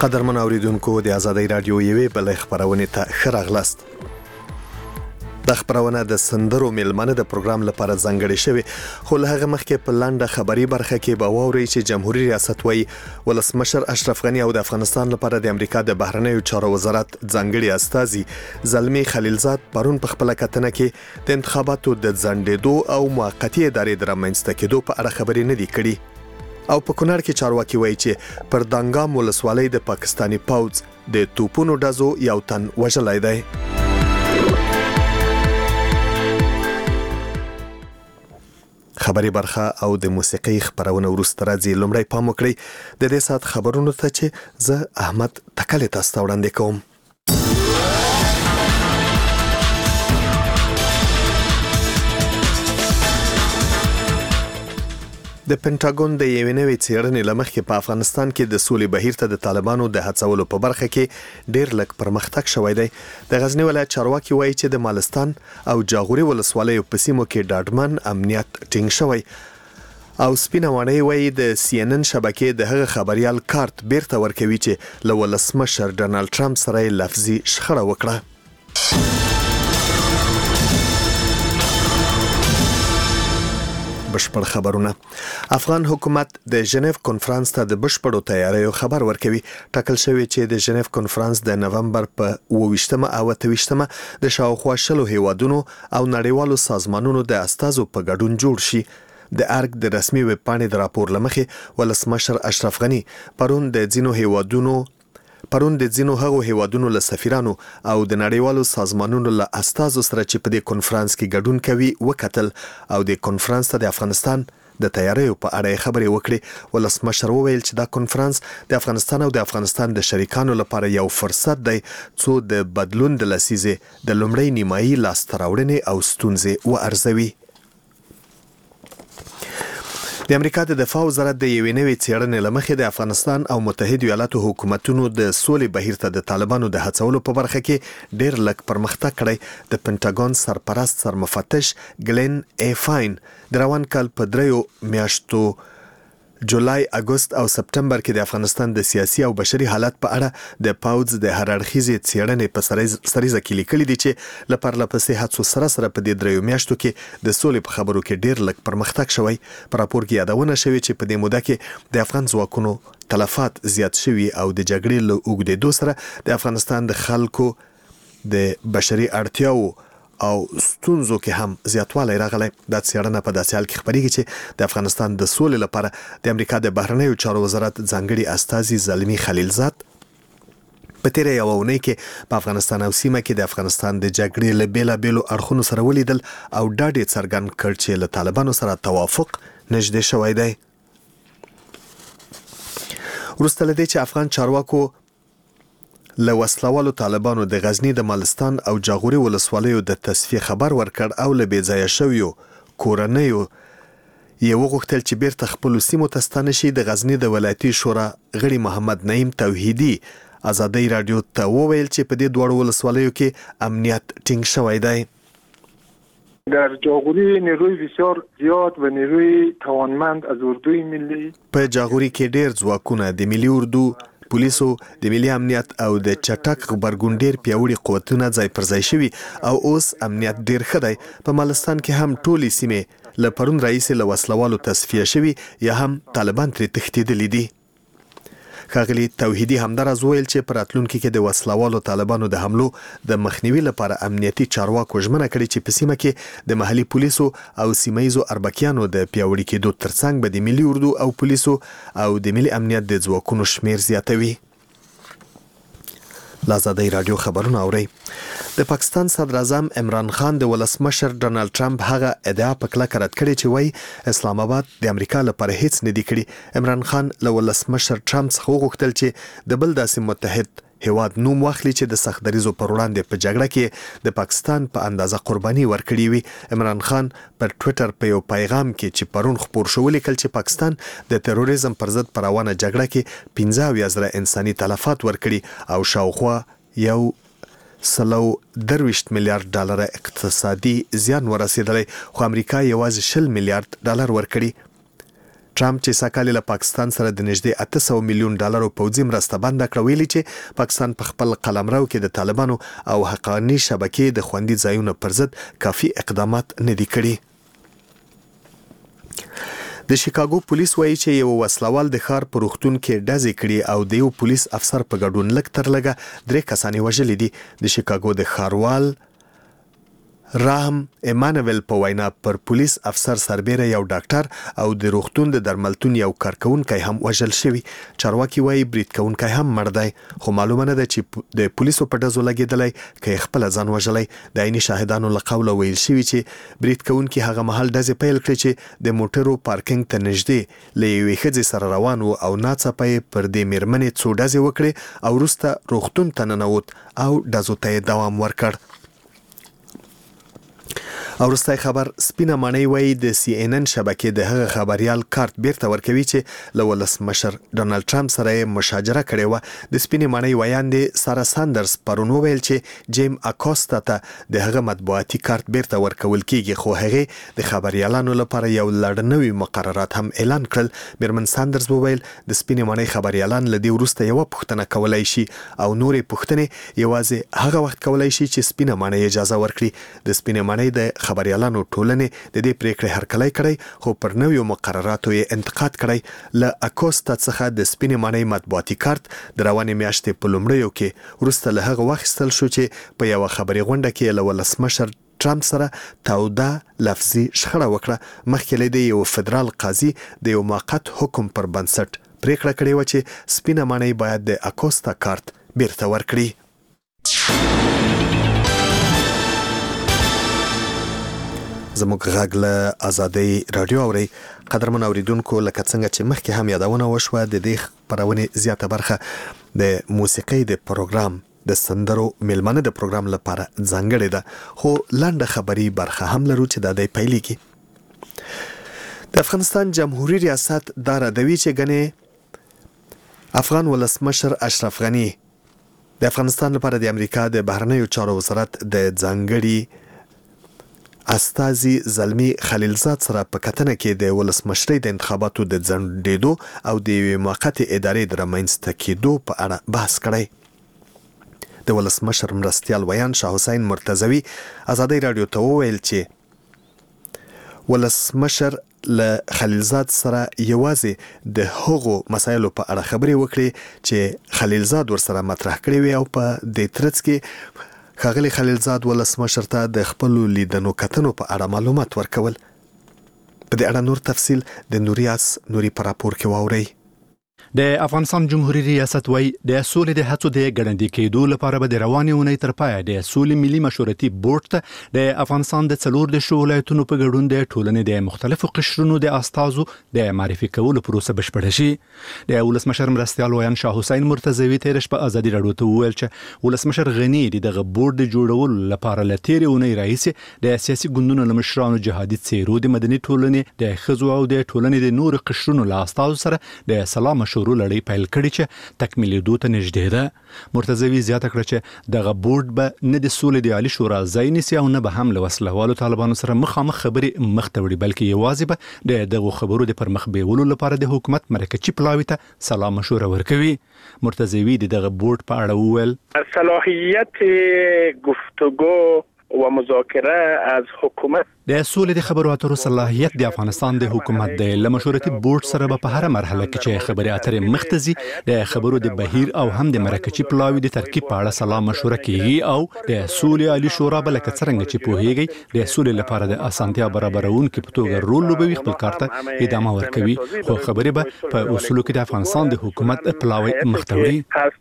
قدرمن اوریدونکو د آزادۍ رادیو یوې بلې خبرونې ته ښه راغلاست. د خبرونه د سندرو میلمنه د پروګرام لپاره ځانګړې شوې، خو له هغه مخکې په لنډه خبري برخه کې به واورئ چې جمهوریت ریاست وايي ولسمشر اشرف غني او د افغانستان لپاره د امریکا د بهرنیو چارو وزارت ځانګړي استازي زلمی خلیلزاد پرون په خپل کتنه کې د انتخاباتو د ځنډېدو او موقتي ادارې د رامنځته کېدو په اړه خبرې نه دي کړي. او په کونړ کې چارواکي وایي چې پر دانګام ولسوالۍ د پاکستاني پوځ د توپونو ډزو یو تن وژلی دی. خبري برخه او د موسیقي خبرونه وروسته راځي. لومړی پام وکړئ د دې سات خبرونو ته چې زه احمد تکل تاسو ته وړاندې کوم. د پینټاګون د یوې نوې څېړنې له مخې په افغانستان کې د سولې بهیر ته د طالبانو د هڅولو په برخه کې ډېر لږ پرمختګ شوی دی. د غزنی ولایت چارواکي وایي چې د مالستان او جاغوري ولسوالیو په سیمو کې ډاډمن امنیت ټینګ شوی. او سپینه وانۍ وایي د CNN شبکې د هغه خبريال کارت بیرته ورکوي چې له ولسمشر ډونالد ټرمپ سره لفظي شخړه وکړه. بشپړ خبرونه. افغان حکومت د ژنیو کنفرانس ته د بشپړو تیاریو خبر ورکوي. ټاکل شوی چې د ژنیو کنفرانس د نومبر په 28مه او 28مه د شاوخوا 20 هیوادونو او نړیوالو سازمانونو د استازو په ګډون جوړ شي. د ارګ د رسمي ویب پاڼې د راپور لمخې ولسمشر اشرف غني پرون د ځینو هغو هیوادونو له سفیرانو او د نړیوالو سازمانونو له استازو سره چې په دې کنفرانس کې ګډون کوي وکتل او د کنفرانس ته د افغانستان د تیاریو په اړه خبرې وکړي. ولسمشر وویل چې دا کنفرانس د افغانستان او د افغانستان د شریکانو لپاره یو فرصت دی څو د بدلون د لسیزې د لومړۍ نیمایي لاسته راوړنې او ستونزې وارزوي. د امریکا د دفاع وزارت د یوې نوې څېړنې له مخې د افغانستان او متحده ایالاتو حکومتونو د سولې بهیر ته د طالبانو د هڅولو په برخه کې ډېر لږ پرمختګ کړی. د پینټاګون سرپرست سرمفتش ګلین ای فاین د روان کال په 3 میاشتو جولای، اگست او سپتمبر کې د افغانستان د سیاسي او بشري حالت په اړه د پوځ د هر اړخیزې څېړنې په سریزه کې لیکلي دي چې له پرلپسې هڅو سره په دې 3 میاشتو کې د سولې په خبرو کې ډېر لږ پرمختګ شوی. په راپور کې یادونه شوې چې په دې موده کې د افغان ځواکونو تلفات زیات شوي او د جګړې له اوږدېدو سره د افغانستان د خلکو د بشري اړتیاو او ستونزو کې هم زیاتوالی راغلی. دا څېړنه په داسې حال کې خبرېږي چې د افغانستان د سولې لپاره د امریکا د بهرنیو چارو وزارت ځانګړي استازي زلمی خلیلزاد په تیره یوه اونۍ کې په افغانستان او سیمه کې د افغانستان د جګړې له بېلابېلو اړخونو سره ولیدل او ډاډ یې څرګند کړ چې له طالبانو سره توافق نږدې شوی دی. وروسته له دې چې افغان چارواکو له وسلوالو طالبانو د غزنی د مالستان او جاغوري ولسوالیو د تصفیه خبر ورکړ او له بېځایه شویو کورنیو یې وغوښتل چې بیرته خپلو سیمو ته ستانه شي. د غزنی د ولایتي شورا غړي محمد نعیم توحیدي آزادۍ رادیو ته وویل چې په دې دواړو ولسوالیو کې امنیت ټینګ شوی دی. در جاغوری نیروی بسیار زیاد و نیروی توانمند از اردوی ملی په جاغوری کې ډېر ځواکونه د ملي اردو، پولیسو، د ملي امنیت او د چټک غبرګون ډېر پیاوړي قوتونه ځای پر ځای شوي او اوس امنیت ډېر ښه دی. په مالستان کې هم ټولې سیمې له پرون راهیسې له وسلوالو تصفیه شوي یا هم طالبان ترې تښتېدلي دي. ښاغلي توحیدي همداراز وویل چې په راتلونکي کې د وسلوالو طالبانو د حملو د مخنیوي لپاره امنیتي چارواکو ژمنه کړې چې په سیمه کې د محلي پولیسو او سیمهیزو اربکیانو د پیاوړي کېدو ترڅنګ به د ملي اردو او پولیسو او د ملي امنیت د ځواکونو شمیر زیاتوي. آزادۍ رادیو خبرونه اورئ. د پاکستان صدر اعظم عمران خان د ولسمشر ډونالد ټرمپ هغه ادعا په کلکه رد کړې چې وایي اسلام آباد د امریکا لپاره هیڅ نه دی کړی. عمران خان له ولسمشر ټرمپ څخه وغوښتل چې د بل داسې متحد هیواد نوم واخلي چې د سخت دریزو پر وړاندې په جګړه کې د پاکستان په اندازه قرباني ورکړې وي. عمران خان پر ټویټر په یو پیغام کې چې پرون خپور شو ولیکل چې پاکستان د تروریزم پر ضد پر روانه جګړه کې 15,000 انساني تلفات ورکړي او شاوخوا 130 میلیارډ ډالر اقتصادي زیان ورسېدلی، خو امریکا یوازې 20 میلیارډ ډالر ورکړي. ټرمپ چې ساکال له پاکستان سره د نږدې $800 میلیون پوځي مرسته بند کړه ویلي چې پاکستان په خپل قلمرو کې د طالبانو او حقاني شبکې د خوندي ځایونو پر ضد کافي اقدامات نه دي کړي. د شیکاګو پولیس وایي چې یو وسلوال د ښار په روغتون کې ډزې کړي او د یو پولیس افسر په ګډون لږ تر لږه 3 کسان وژلي دي. د شیکاګو د ښاروال راهم ایمانویل په وینا پر پولیس افسر سربېره یو ډاکټر او د روغتون د درملتون یو کارکونکی هم وژل شوی. چارواکي وایي برید کوونکی هم مړ دی، خو معلومه نه ده چې د پولیسو په ډزو لګېدلی که یې خپله ځان وژلی. د عیني شاهدانو له قوله ویل شوي چې برید کوونکي هغه مهال ډزې پیل کړې چې د موټرو پارکینګ ته نږدې له یوې ښځې سره روان و او ناڅاپه یې پر دې مېرمنې څو ډزې وکړې او وروسته روغتون ته ننوت او ډزو ته یې دوام ورکړ. او وروستی خبر سپینه ماڼۍ وایي د CNN شبکې د هغه خبریال کارت بیرته ورکوي چې له ولسمشر ډونالد ټرمپ سره یې مشاجره کړې وه. د سپینې ماڼۍ ویاندې سارا ساندرز پرون وویل چې جیم اکوستا ته د هغه مطبوعاتي کارت بیرته ورکول کیږي، خو هغې د خبریالانو لپاره یو لړ نوي مقررات هم اعلان کړل. میرمن ساندرز وویل د سپینې ماڼۍ خبریالان له دې وروسته یوه پوښتنه کولی شي او نورې پوښتنې یوازې هغه وخت کولی شي چې سپینه ماڼۍ اجازه ورکړي. د سپینې ماڼۍ د خبریالانو ټولنې د دې پریکړې هرکلی کړی، خو پر نویو مقرراتو یې انتقاد کړی. له اکوستا څخه د سپینې ماڼۍ مطبوعاتي کارت د روانې میاشتې په لومړیو کې وروسته له هغه واخیستل شو چې په یوه خبري غونډه کې له ولسمشر ټرمپ سره توده لفظي شخړه وکړه. مخکې له دې یو فدرال قاضي د یو موقت حکم پر بنسټ پریکړه کړې وه چې سپینه ماڼۍ باید د اکوستا کارت بیرته ورکړي. زموږ غږ له آزادۍ رادیو اوري. قدرمن اوریدونکو، لکه څنګه چې مخکې هم یادونه وشوه، د دې خپرونې زیاته برخه د موسیقۍ د پروګرام د سندرو میلمانه د پروګرام لپاره ځانګړې ده، خو لنډه خبري برخه هم لرو چې دا د پیلېږي. د افغانستان جمهوریت ریاست دا ردوي چې ګنې افغان ولسمشر اشرف غني د افغانستان لپاره د امریکا د بهرنیو چارو وزارت د ځانګړي استازي زلمی خلیلزاد سره په کتنه کې د ولسمشرۍ د انتخاباتو د ځنډېدو او د یوې موقتې ادارې د رامنځته کېدو په اړه بحث کړی. د ولسمشر مرستیال ویان شاه حسین مرتضوي آزادۍ رادیو ته وویل چې ولسمشر له خلیلزاد سره یوازې د هغو مسایلو په اړه خبرې وکړي چې خلیلزاد ورسره مطرح کړې وي او په دې ترڅ کې ښاغلي خلیلزاد ولسمشر ته د خپلو لیدنو کتنو په اړه معلومات ورکول. په دې اړه نور تفصیل د نوري په راپور کې واورئ. د افغانستان جمهوریت ریاست وایي د سولې د هڅو د ګړندي کېدو لپاره به د روانې اونۍ تر پایه د سولې ملي مشورتي بورډ ته د افغانستان د 14 ولایتونو په ګډون د ټولنې د مختلفو قشرونو د استازو د معرفي کولو پروسه بشپړه شي. د ولسمشر مرستیال ویان شاه حسین مرتضوي تېره شپه آزادۍ رادیو ته وویل چې ولسمشر غني د دغه بورډ د جوړولو لپاره له تېرې اونۍ راهیسې د سیاسي ګوندونو له مشرانو، جهادي څیرو، د مدني ټولنې، د ښځو او د ټولنې د نورو قشرونو له استازو سره د سلا مشورو لړۍ پیل کړي چې تکمیلېدو ته نږدې ده. مرتضوي زیاته کړه چې دغه بورډ به نه د سولې د عالي شورا ځای نیسي او نه به هم له وسلهوالو طالبانو سره مخامخ خبرې مخ ته وړي، بلکې یوازې به د دغو خبرو د پرمخ بیولو لپاره د حکومت مرکزي پلاوي ته سلا مشوره ورکوي. مرتضوي دغه بورډ په اړه وویل صلاحیت گفتگو و مذاکره از حکومت د سولې د خبرو اترو صلاحیت د افغانستان د حکومت د مشورتي بورډ سره په هر مرحله کې چې خبرې اترې مختزي د خبرو د بهیر او هم د مرکزي پلاوي د ترکیب په اړه سلا مشوره کیږي او د سولې عالی شورا بل څنګه چې پوهیږي د سولې لپاره د اسانتیا برابرونکو په توګه رول لوبوي، خپل کار ته ادامه ورکوي، خو خبرې به په اصولو کې د افغانستان د حکومت پلاوي مختوري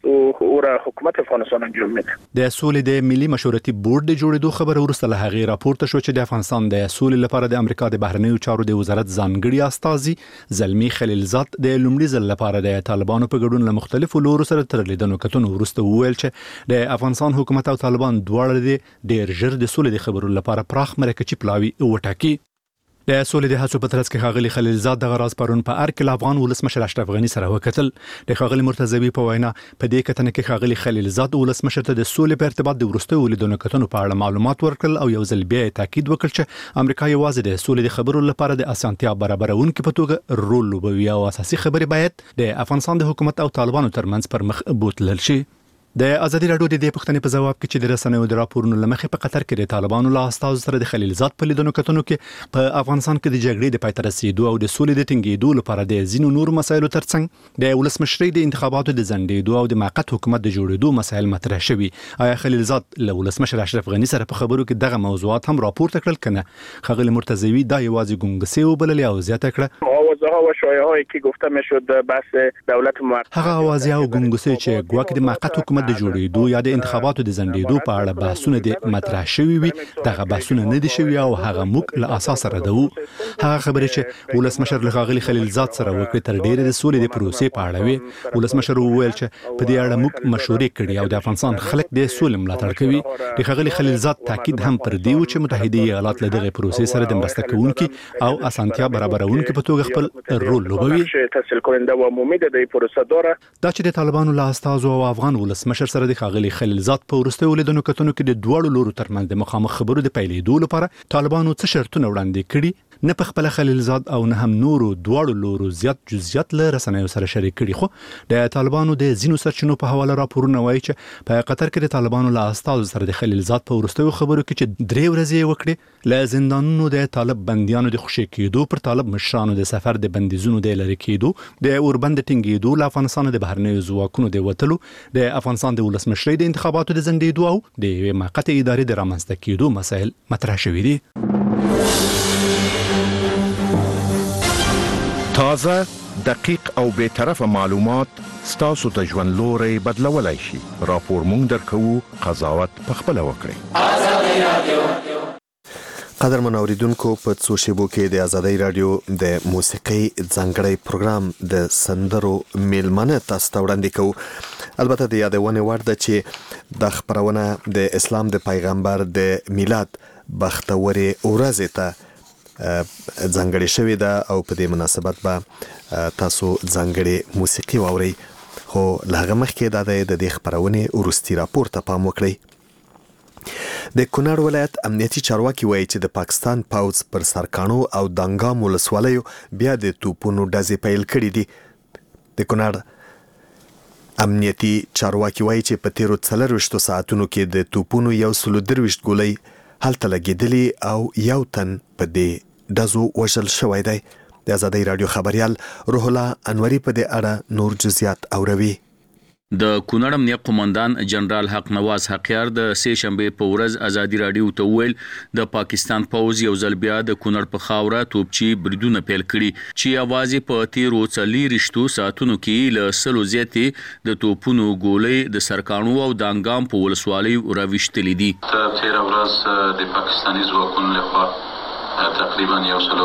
حکومت افغانستان انجام میده. د سولې د ملي مشورتي بورډ د جوړېدو خبر وروسته له هغې راپورته شو چې د افغانستان د سولې لپاره د امریکا د بهرنیو چارو د وزارت ځانګړي استازي زلمی خلیلزاد د لومړي ځل لپاره د طالبانو په ګډون له مختلفو لورو سره تر لیدنو کتنو وروسته وویل چې د افغانستان حکومت او طالبان دواړه ډېر ژر د سولې د خبرو لپاره پراخ مرکزي پلاوي وټاکي. د سولې د هڅو په ترڅ کې ښاغلي خلیلزاد د غراز پرون په ارکل افغان ولسمشر اشرف غنی سره وکتل. د ښاغلي مرتضوي په وینا په دې کتنه کې ښاغلي خلیلزاد ولسمشر ته د سولې په ارتباط د وروستیو لیدنو کتنو په اړه معلومات ورکړل او یو ځل بیا تاکید وکړ چې امریکا یوازې د سولې د خبرو لپاره د اسانتیا برابرونکو په توګه رول لوبوي او اساسي خبرې باید د افغانستان د حکومت او طالبانو ترمنځ پر مخ بوتلل شي. د ازادي راډیو د دې پوښتنې په جواب کې چې د رسنیو د راپورونو لمخې په قطر کې د طالبانو له استازو سره د خلیلزاد په لیدنو کتنو کې په افغانستان کې د جګړې د پای ته رسیدو او د سولې د ټینګېدو لپاره د ځینو نور مسایلو ترڅنګ د ولسمشرۍ د انتخاباتو د ځنډېدو او د موقت حکومت د جوړېدو مسایل مطرح شوي. آیا خلیلزاد له ولسمشر اشرف غنی سره په خبرو کې دغه موضوعات هم راپورته کړل کنه؟ ښاغلي مرتضوي دا یوازې ګونګسي وبلل او زیاته کړه آوازها و شایعه‌هایی که گفته میشد بحث دولت موقت هغه اوازې او ګونګسي چې ګواکې د موقت حکومت د جوړېدو یا د انتخاباتو د ځنډېدو په اړه بحثونه د مطرح شوي وي دغه بحثونه نه دي شوي او هغه موږ له اساس ردوو. هغه خبرې چې ولسمشر له ښاغلي خلیلزاد سره وکړې تر ډېرې د سولې د پروسې په اړه وي. ولسمشر وویل چې په دې اړه موږ مشورې کړې او د افغانستان خلک د سولې ملاتړ کوي. د ښاغلي خلیلزاد تاکید هم پر دې و چې متحده ایالات له دغه پروسې سره د مرسته کوونکي او اسانتیا برابرونکي په توګه خپل رول لوبوي. تسهیل کننده و امید د پروسه داره دا چې د طالبانو له استازو او افغان ولسمشر سره د ښاغلي خلیلزاد په وروستیو لیدنو کتنو کې د دواړو لورو ترمنځ د مخامخ خبرو د پیلېدو لپاره طالبانو څه شرطونه وړاندې کړي نه په خپل خلیلزاد او نه هم نورو دواړو لورو زیات جزئیات له رسنیو سره شریک کړي. خو د طالبانو د ځینو سرچینو په حواله راپورونه وایي چې په قطر کې د طالبانو له استازو سره د خلیلزاد په وروستیو خبرو کې چې 3 ورځې وکړي له زندانونو د طالب بنديانو د خوشي کېدو پر طالب مشرانو د سفر د بندیزونو د لری کېدو د اوربند ټینګېدو له افغانستان د بهرنیو ځواکونو د وټلو د افغانستان د ولسمشرۍ د انتخاباتو د ځنډېدو او د موقت ادارې د رامنځته کېدو مسایل مطرح شوي دي. تازه دقیق او به طرفه معلومات ستاسو ته ژوند لوري بدلولای شي. راپور مونږ درکو قضاوت پخپله وکړئ. قدرمن اوریدونکو په څو شیبو کې د ازادۍ رادیو د موسیقي ځانګړی پروګرام د سندرو میلمنه تاسو ته وړاندې کوو. البته د یادونه وړ ده چې د خبرونه د اسلام د پیغمبر د میلاد بختورې ورځ ته ځانګړی شوې ده او په دې مناسبت به تاسو ځانګړی موسیقي واورئ. خو له هغه مخکې دا د دې خبرونې وروستي راپور ته پام وکړئ. د کونړ ولایت امنیتي چارواکي وایي چې د پاکستان پوځ پر سرکانو او دانګام ولسوالیو بیا د توپونو ډزې پیل کړي دي. د کونړ امنیتي چارواکي وایي چې په تیرو 24 ساعتونو کې د توپونو 123 ګولۍ هلته لګېدلې او یو تن په دې ډزو وژل شوی دی. د ازادۍ رادیو خبريال روح الله انوري په دې اړه نور جزئیات اوروي. د کونړ امنیت قومندان جنرال حق نواز حقیار د سه شنبه په ورځ ازادي رادیو ته ویل د پاکستان پوځ یو ځل بیا د کونړ په خاوره توپچی بریدونه پیل کړي چې आवाज په تیرو 40 ساعتونو کې له سلو زیاتې د توپونو ګولې د سرکانو او دانګام په ولسوالۍ راوښتلې دي. تیر ورځ د پاکستاني ځواکونو لخوا تقریبا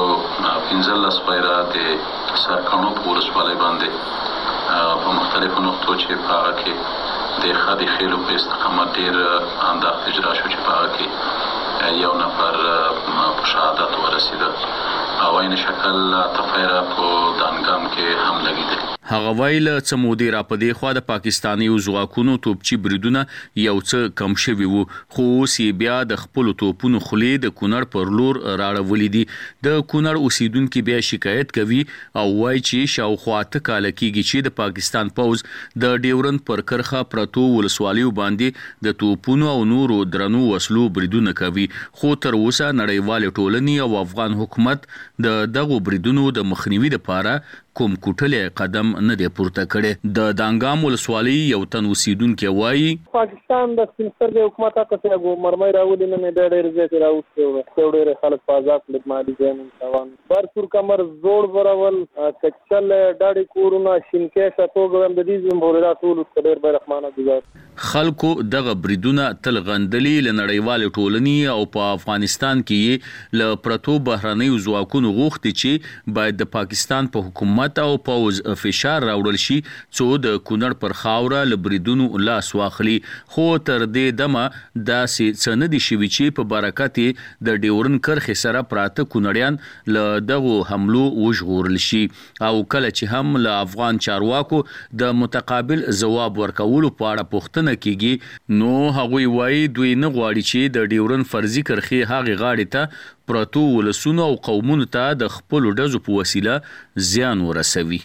115 پیره د سرکانو په ولسوالۍ باندې په مختلفو نقطو چې په هغه کې د خدي خېلو په استقامت ډېر انداز اجرا شو چې په هغه کې یو نفر په شهادت ورسېده او عین شکل تفیره په دانګام کې هم لګېدل. هغه ویل چې مودې را پدې خو د پاکستاني ځواکونو توپچی بریدونه یو څه کم شوي وو خو سی بیا د خپل توپونو خلې د کونړ پر لور راړولې دي. د کونړ اوسیدونکو بیا شکایت کوي او وایي چې شاوخوا ته کال کېږي چې د پاکستان پوز د ډیورن پر کرخه پرتو ولسوالیو باندې د توپونو او نورو درنو وسلو بریدونه کوي خو تر اوسه نړیوال ټولنې او افغان حکومت د دغو بریدونو د مخنیوي لپاره کوم کوټلې قدم نه دی پورته کړي. د دانګام ولسوالۍ یو تن اوسیدونکو وایي پاکستان د سپینستر حکومت هغه مرمۍ راولي نه ډېر زیات راوستي ډېر خلک په آزاد خلک مالي ځان توان بر سور کمر زوړ ورول کچل ډاډي کورونه شینکې شاتوګم د دې زموږ ټول ډېر برخمانه دي. خلکو دغه بریدونه تل غندلي لنړیوال ټولنې او په افغانستان کې ل پرتو بهرنیو ځواکونو غوښتي چې باید د پاکستان په حکومت او پوز فشار فشار راوړل شي څو د کونړ پر خاوره لبریدونو لاس واخلي خو تر دې دمه داسې څه نه دي شوي چې په برکت د ډیورن کرښې سره پراته کونړیان له دغو حملو وژغورل شي او کله چې هم له افغان چارواکو د متقابل ځواب ورکولو په اړه پوښتنه کیږي نو هغوی وایي دوی نه غواړي چې د ډیورن فرضي کرښې هغې غاړې ته پرتو ولسونو او قومونو ته د خپلو ډزو په وسیله زیان ورسوي.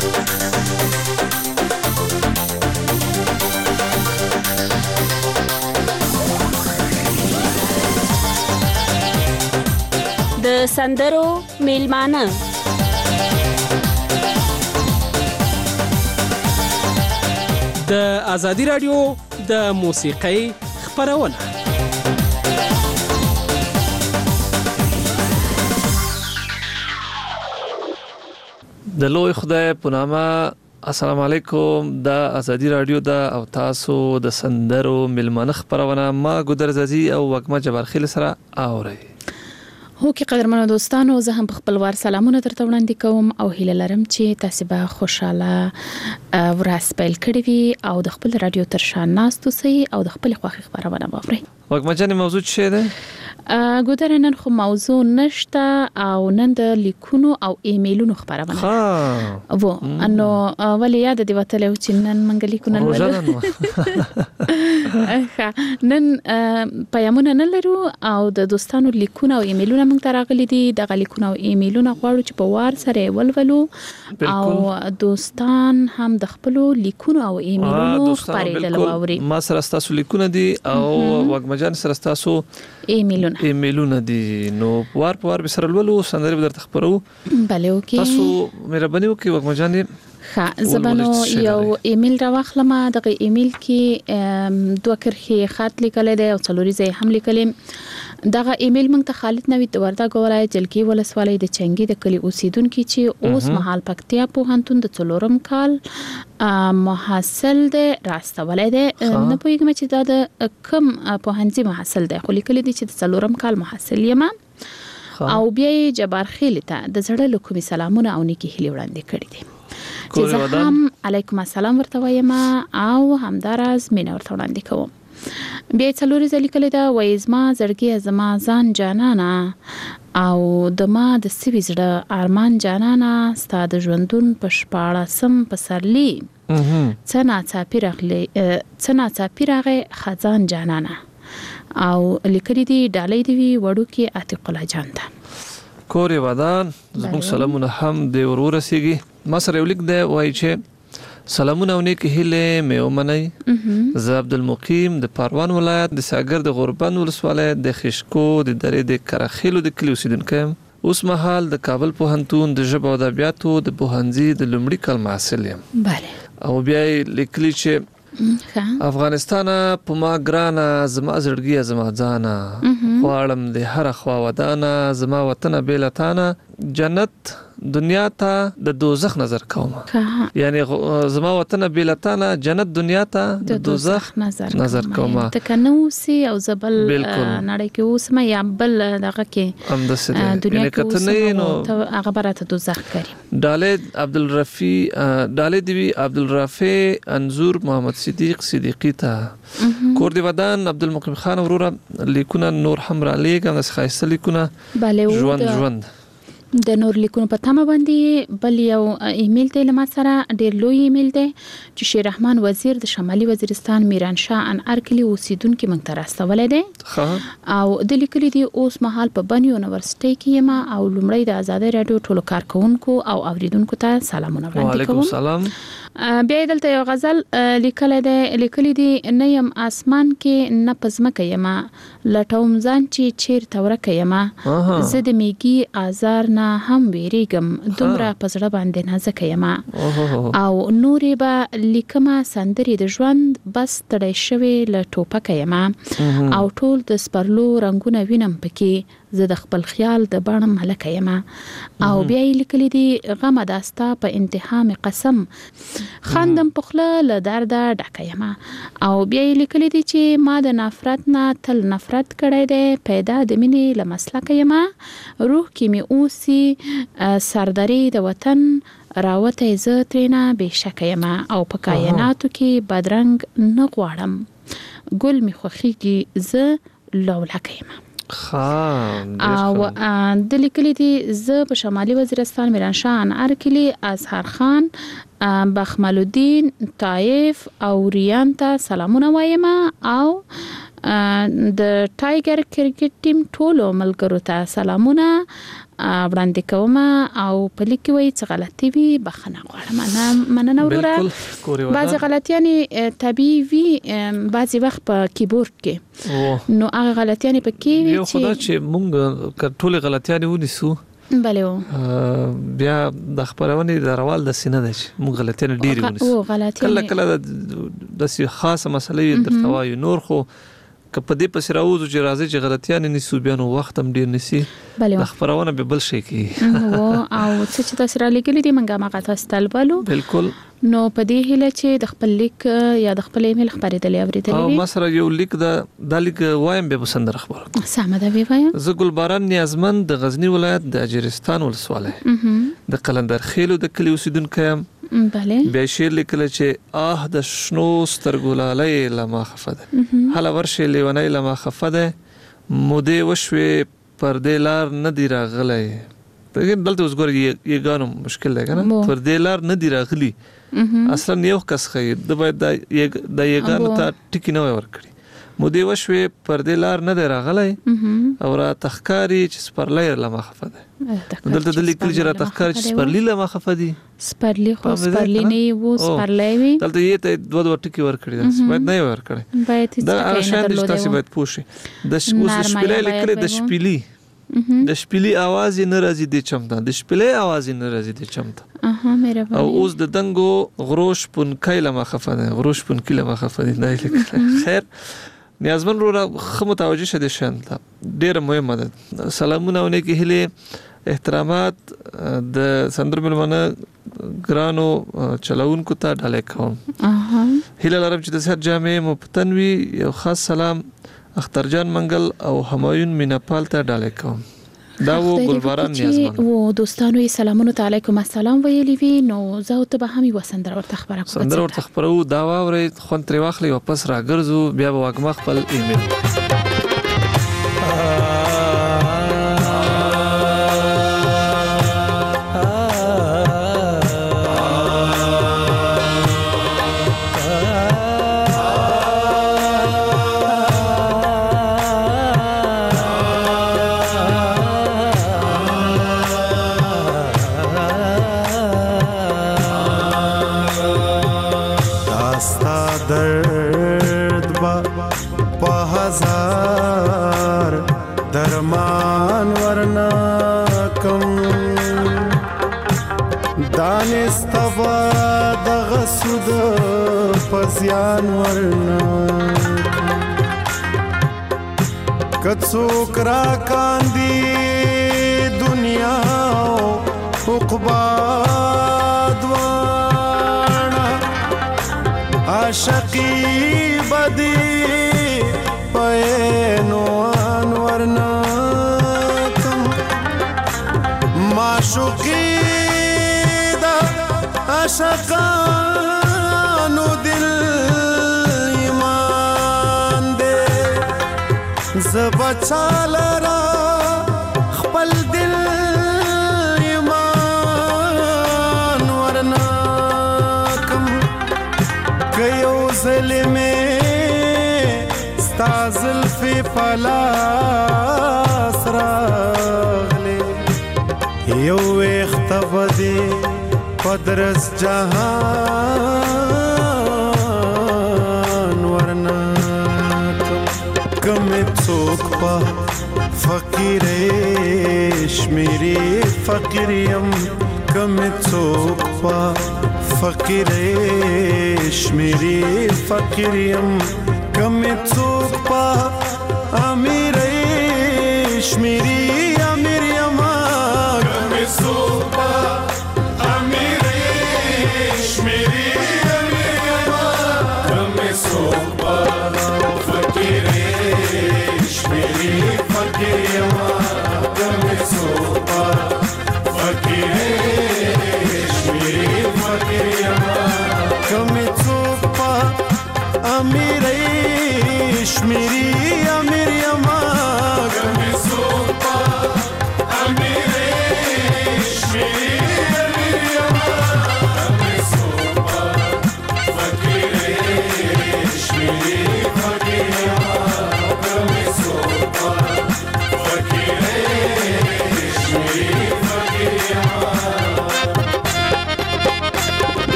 د سندرو میلمانه د ازادي رادیو د موسیقۍ خپرونه. د لوی خدای په نامه السلام علیکم. د ازادي رادیو او تاسو د سندرو میلمانه خپرونه ما ګودر زازي او وګما جبارخیل سره اوري. هو کې قدرمنو دوستانو زه هم خپل وار سلامونه درته وړاندې کوم او هیله لرم چې تاسو به خوشاله ورځ پیل کړئ وي او د خپل رادیو تر شا ناستو سي او د خپل خوښي خبرونه واورئ. وګما جان موضوع څه ده؟ ګودر نن خو موضوع نشته او نن د لیکونو او ایمیلونو خبرونه. وو انو ولې یاد دی وتلو چې نن منګ لیکونه لرو. نن پیغامونه نه لرو او د دوستانو لیکونه او ایمیلونه موږ ته راغلي دي. د لیکونه او ایمیلونه غواړو چې په وار سره ولولو او دوستان هم د خپل لیکونو او ایمیلونو خبرېدل واوري. ما سره تاسو لیکونه دي او وګما جان سره تاسو ایمیلونه دي نو وار په وار به سره ولولو سندري به درته خبرو. بله اوکې تاسو مهرباني وکړئ وګما جان زبانو یو ایمیل راوخلم. دغه ایمیل کې دوه کرښې خط لیکل دي او څلوري ځای هم لیکل. دغه ایمیل موږ ته خالد نوید د وردګ ولایت جلکی ولسوالۍ د چنګي د کلی اوسیدونکو چې اوس مهال پکتیا پوهنتون د څلورم کال محصل دی راستولای دی. نه پوهیږم چې دا د کم پوهنځي محصل دی خو لیکل دي چې د څلورم کال محصل یم او بیا جبارخیل ته د زړه له کومې سلامونه او نیکی هیلې وړاندې کړې دي چې زه هم علیکم السلام ورته وایم او همداراز مینه ورته وړاندې کوم. بیا څلوري ځلې کله دا وای زما زړګي زما ځان جانانا او د ما د سوي زړه ارمان جانانا ستا د ژوندون په شپاړه سم پسرلی څنا څاپی راغی خزان جانانا او لیکلي دي ډالۍ دی وړو کې عتیق الله جان ته کورې ودان زموږ سلامونه هم دی ورسیږي. ما سره یو لیک دی وای چې سلامونه او نیک هیله مې ومنئ. زه عبدالمقیم د پروان ولایت د ساګر د غوربند ولسوالۍ د خشکو د درې د کرخیلو د کلی اوسیدونکی یم. اوس مهال د کابل پوهنتون د ژبو او ادبیاتو د پوهنځي د لومړي کال محصل یم. بله او بیا لیکلي چې افغانستان په ما ګرانه زما زړګي زما ځانه غواړم د هر خوا ودانه زما وطن بیلتانه جنت دنیا ته د دوزخ نظر کوم. یعنی زما وطن بیلتانه جنت دنیا ته د دوزخ نظر کوم. تکنوسی او زبل نړۍ کې اوس ما یا بل دغه کې دنیا کې اوس نو هغه برته دوزخ کوي. ډالې دی عبدالرافع انزور محمد صدیقی ته کور دی ودان عبدالمقیم خان وروره لیکونه نور هم را لیکم د خایسته لیکونه ژوند د نور لیکونو په تمه باندې بل یو ایمیل دی لمه سره ډیر لوی ایمیل دی چې شیر رحمان وزیر د شمالي وزیرستان میرانشاه انار کلی اوسیدونکو موږ ته راستولای دی او د لیکلي دی اوس مهال په بن یونیورسيټي کې یم او لومړی د ازادي رادیو ټولو کارکونکو او اوریدونکو ته سلامونه وړاندې کوم. وعلیکم السلام. بیا دلته یو غزل لیکلی دی نه یم اسمان کې نه پزمکه یم لټوم ځان چې چیر تورکه یم زه د میګي آزار نه هم ویریږم دومره پزړه باندې نازکه یم او نورې به لیکمه سندرې د ژوند بس تړی شوی له ټوپکه یم او ټول د سپرلو رنگونه وینم پکې زه د خپل خیال د بڼم هلکه یم او بیا یې لیکلی دی غمه داستا په انتها مې قسم خندم پخله له درده ډکه یم او بیا یې لیکلی دی چې ما د نفرت نه تل نفرت کړی دی پیدا د مینې له مسلکه یم روح کې مې اوسي سردرې د وطن راوته زه ترینا بشک یم او په کائناتو کې بدرنګ نه غواړم ګل می خوخیږي زه لولکه یم او د لیکلي دي زه په شمالي وزیرستان میرانشاه انار کلی اظهر خان بخمل الدین طائف او ریان ته سلامونه وایم او د ټایګر کرکټ ټیم ټولو ملګرو ته سلامونه وړاندې کوم او په لیکي وي چې غلطي وي بخنه غواړم مننه وروره بعضی غلطیانې طبيعي وي بعضی وخت په کیبورډ کې نو هغه غلطیانې په کې یو خدای چې مونږ ټول غلطیانې ونیسو بله بیا د خبرونه د روال د سینه ده چې مونږ غلطیانې ډېری ونیسو کله د خاصه مسلې درته وایو نور خو که په دې پس راوځو چې راځي چې غلطیانې نیسو بیا نو وخت هم ډیر نیسي د خبرونه به بل شي کی او چې تاسو را لګلې دي منګه ما تاسو تلبلو بالکل نو په دې هله چې د خپل لیک یا د خپل ایمیل خبرېدلې اوریدلې او مثلا یو لیک د لیک وایم به بسندر خبره سمه ده وی وایم زه ګلباران نیازمند د غزنی ولایت د اجرستان ولسواله د قلندر خېلو د کلی اوسیدونکو یم بله به شیر لیکل چې د شنو سترګولالې لما خفده هله ورشه لیونی لما خفده مودې وشوي پر دې لار نه دی راغلی دلته اوس ګور یګانو مشکل دی کنه پر دې لار نه دی راغلی اصلا یو کس خیر د باید د یګانو ته ټکی نه ورکړي مودې وشوي پر دې لار نه دی راغلی او را تخکاری چې سپرلې لما خفده دلته د لیکل چې را تخکاری چې سپرلې لما خفدي سپرلی خو سپرلی نه وو سپرلی وی دلته یې ته دوه ټکی ورکړي باید نه ورکړي باید دا هغه شان د تاسو باید پوښي د اوس شپلې لیکل د شپلی د شپلی आवाज نه راځي د چمتا د شپلې आवाज نه راځي د چمتا مهرباني او اوس د دنګو غروش پن کایله مخفنه غروش پن کله مخفنه نه لیکل خیر نیازمن رو خمو توجه شده شند ډیر مهمه ده سلامونه ونه کې هله احترامات د سندر ملمنه ګرانو چلاونکو ته ډالې کوم هله لرم چې د سر جامع مفتنوي یو خاص سلام اخترجان منګل او همایون میناپال ته ډالې کوم دا و ګلباران نیازمن و دوستانو سلامونه علیکم السلام ویلی وی نو زه ته به هم وسندر ورته خبره کوم سندر ورته خبرو دا ووري خون تر واخلې واپس راګرځو بیا به واګم خپل ایمیل درمان ورنا کم دانستبا دغسود پزیان ورنا کڅوک را کاندی دنیا عقبا دوانا عاشقی بدی پینو ورنا کم معشوقی دا عاشقانو دل ایمان دے زبچال را خپل دل ایمان ورنا کم کیو ظلمے تازل فی پلاس راغلی یو اختبدی پدرس جهان ورنا کم څوک په فقیرش میری فقیریم کم څوک په فقیرش میری فقیریم کم څوک په امیرش میری امیر یما کم څوک په امیرش میری امیر یما کم څوک په فقیرش میری فقیر یما کم څوک په فقیرش میری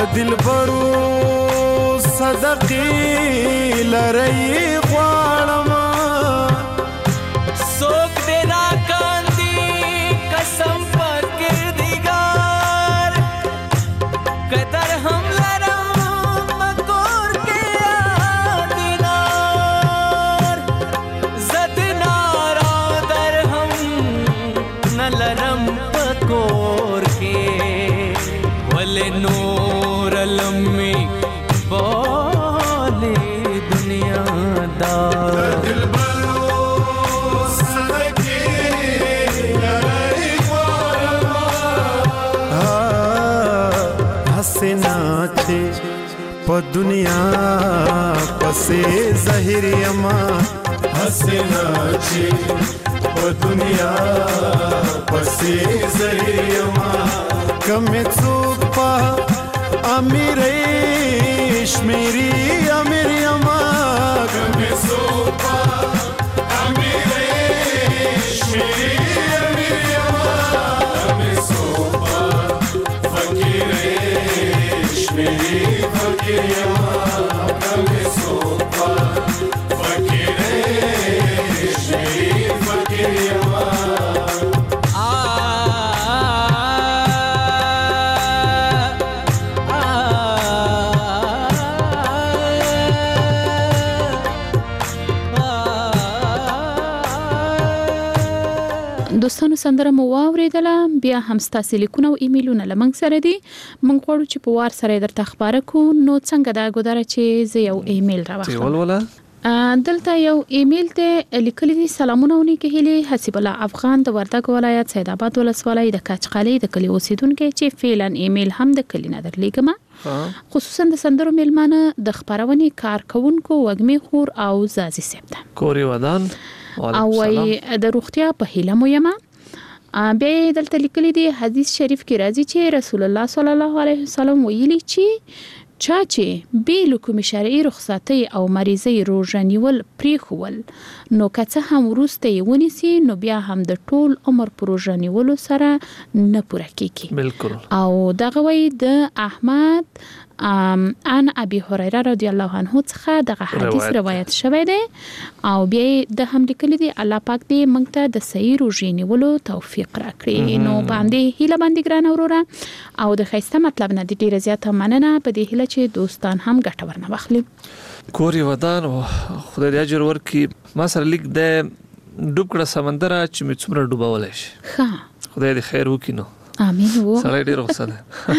د دلبرو صدقې لري غواړم څوک دې راکاندي قسم پر کردګار قدر هم لرم مکور کې یادګار زد نارا در هم نه لرم پکور کې ول نور لمي بولي دنیا دار په دنیا پسې ظاهر یما حسنا چې په دنیا پسې ظاهر یما کم څوک په امیرې شمیري امیر یما کم څوک په امیرې شمیري امیر یما کم څوک په فقیرې شمیري فقیر یما کم څوک په فقیرې شمیري فقیر یما دوستانو سندره مو واوریدله بیا هم ستاسو لیکونه او ایمیلونه لمنګ سره دي موږ غواړو چې په وار سره درته خبره کو نو څنګه دا ګودره چې زه یو ایمیل راوخلم دلته یو ایمیل ته لیکلي دي سلامونه ونیکه هلي حسیب الله افغان د وردګ ولایت سید آباد ولسوالۍ د کاچقالي د کلی اوسیدونکو چې فعلا ایمیل هم د کلی نه درلیږم خصوصا د سندرو میلمانه د خبرونې کارکونکو وګمي خور او زازي سپته کوري ودان او د روغتیا په هیله مو یم بیا دلته لیکلي دي حدیث شریف کې راځي چې رسول الله صلی الله علیه وسلم ویلي چې چا چې بیل کوم شرعي رخصتي او مریضي روزه نیول پریخول نو که څه هم ورسته ونیسي نو بیا هم د ټول عمر پروژه نیولو سره نه پوره کیږي بالکل او دغه وی د احمد ان ابي هريره رضی الله عنه څخه دغه حدیث روایت شوی دی او بیا د هم لیکلي دي الله پاک دې موږ ته د صحیح روزې نیولو توفیق راکړي نو باندې هیله باندې ګران اوروره او د خیسته مطلب نه دي ډیره زیاته مننه په دې هیله چې دوستان هم ګټه ورنه واخلي کوري ودان خدای دې اجر ورکړي ما سره لیک د ډوب کړه سمندر چې مې څومره ډوبولای شي ها خدای دې خیر وکړي نو امين وو سره ډیر وساده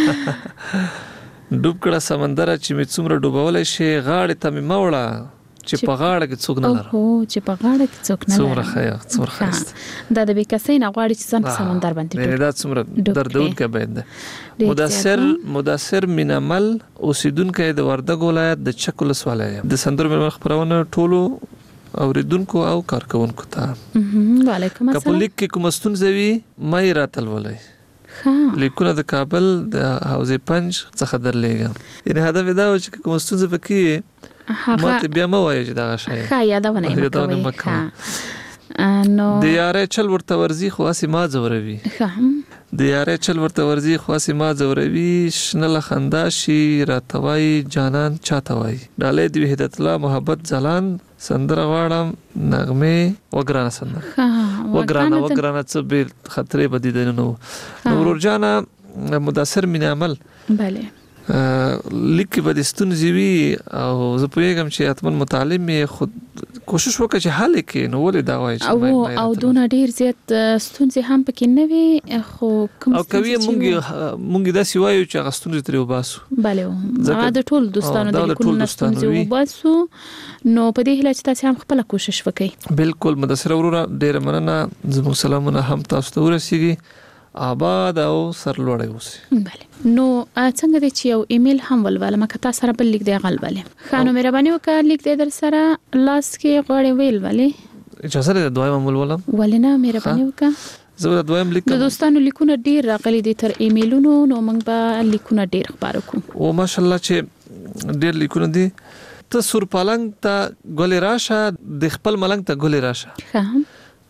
ډوب کړه سمندر چې مې څومره ډوبولای شي غاړه ته مې موړه چې په غاړه کې څوک نه لري او چې په غاړه کې څوک نه لري څومره خیر څومره خاص دا د بیکسې نه غواړي چې ځان په سمندر باندې دا څومره دردونکې باید ده مدثر مینمل اوسیدونکو د وردګ ولایت د چک ولسوالۍ د سندرو مې خبرونه ټولو اوریدونکو او کارکونکو ته وعلیکم السلام کپلیک کې کوم ستونزوي مې راتل ولای لیکونه د کابل د حوزه پنج څخه درلېږم یعنی هدف دا و چې کوم ستونزه پکې ماته بیا مو وایي چې دا شای ښه یادونه مکوي نو د یارې چل ورته ورزي خو اسی ما زوروي د یارې چل ورته ورزي خو اسی ما زوروي شنل خندا شي راتوي جانان چاتوي ډالې دی وحدت الله محبت زلان سندره واړم نغمه وګرانه سندره وګرانه څه به خطرې بدیدنه نو ورجانا مدثر من عمل bale لیک به د ستونزې او زه پوهیږم چې اتمن متعلم خود کوشش وکړي چې حل کړي نو ولې دا وایي او دون ډیر زیات ستونزې هم پکې نه وي خو کوم او کوي مونږ دا سی وایو چې غستونزې ترې وباسو bale دا ټول دوستانو د لیکونو ستونزې وباسو نو په دې هیله چې تاسو هم خپل کوشش وکړئ بالکل مدثر وروره ډیر مننه زموږ سلامونه هم تاسو ته ورسیږي آباد او سرلوړی اوسئ bale نو څنګه د چې یو ایمیل هم ولولم که تاسو سره بل لیک دی غلبله خانو مهرباني وکړه لیک دی در سره لاس کې غوړې ویل ولې اجازه ده دویم عمل ولم ولنه مهرباني وکړه زه دویم لیک د دوستانو لیکونه ډیر راغلي دي تر ایمیلونو نو موږ به لیکونه ډیر خبرو کوو او ماشاءالله چې ډیر لیکونه دي ته سور پالنګ ته ګولې راشه د خپل ملنګ ته ګولې راشه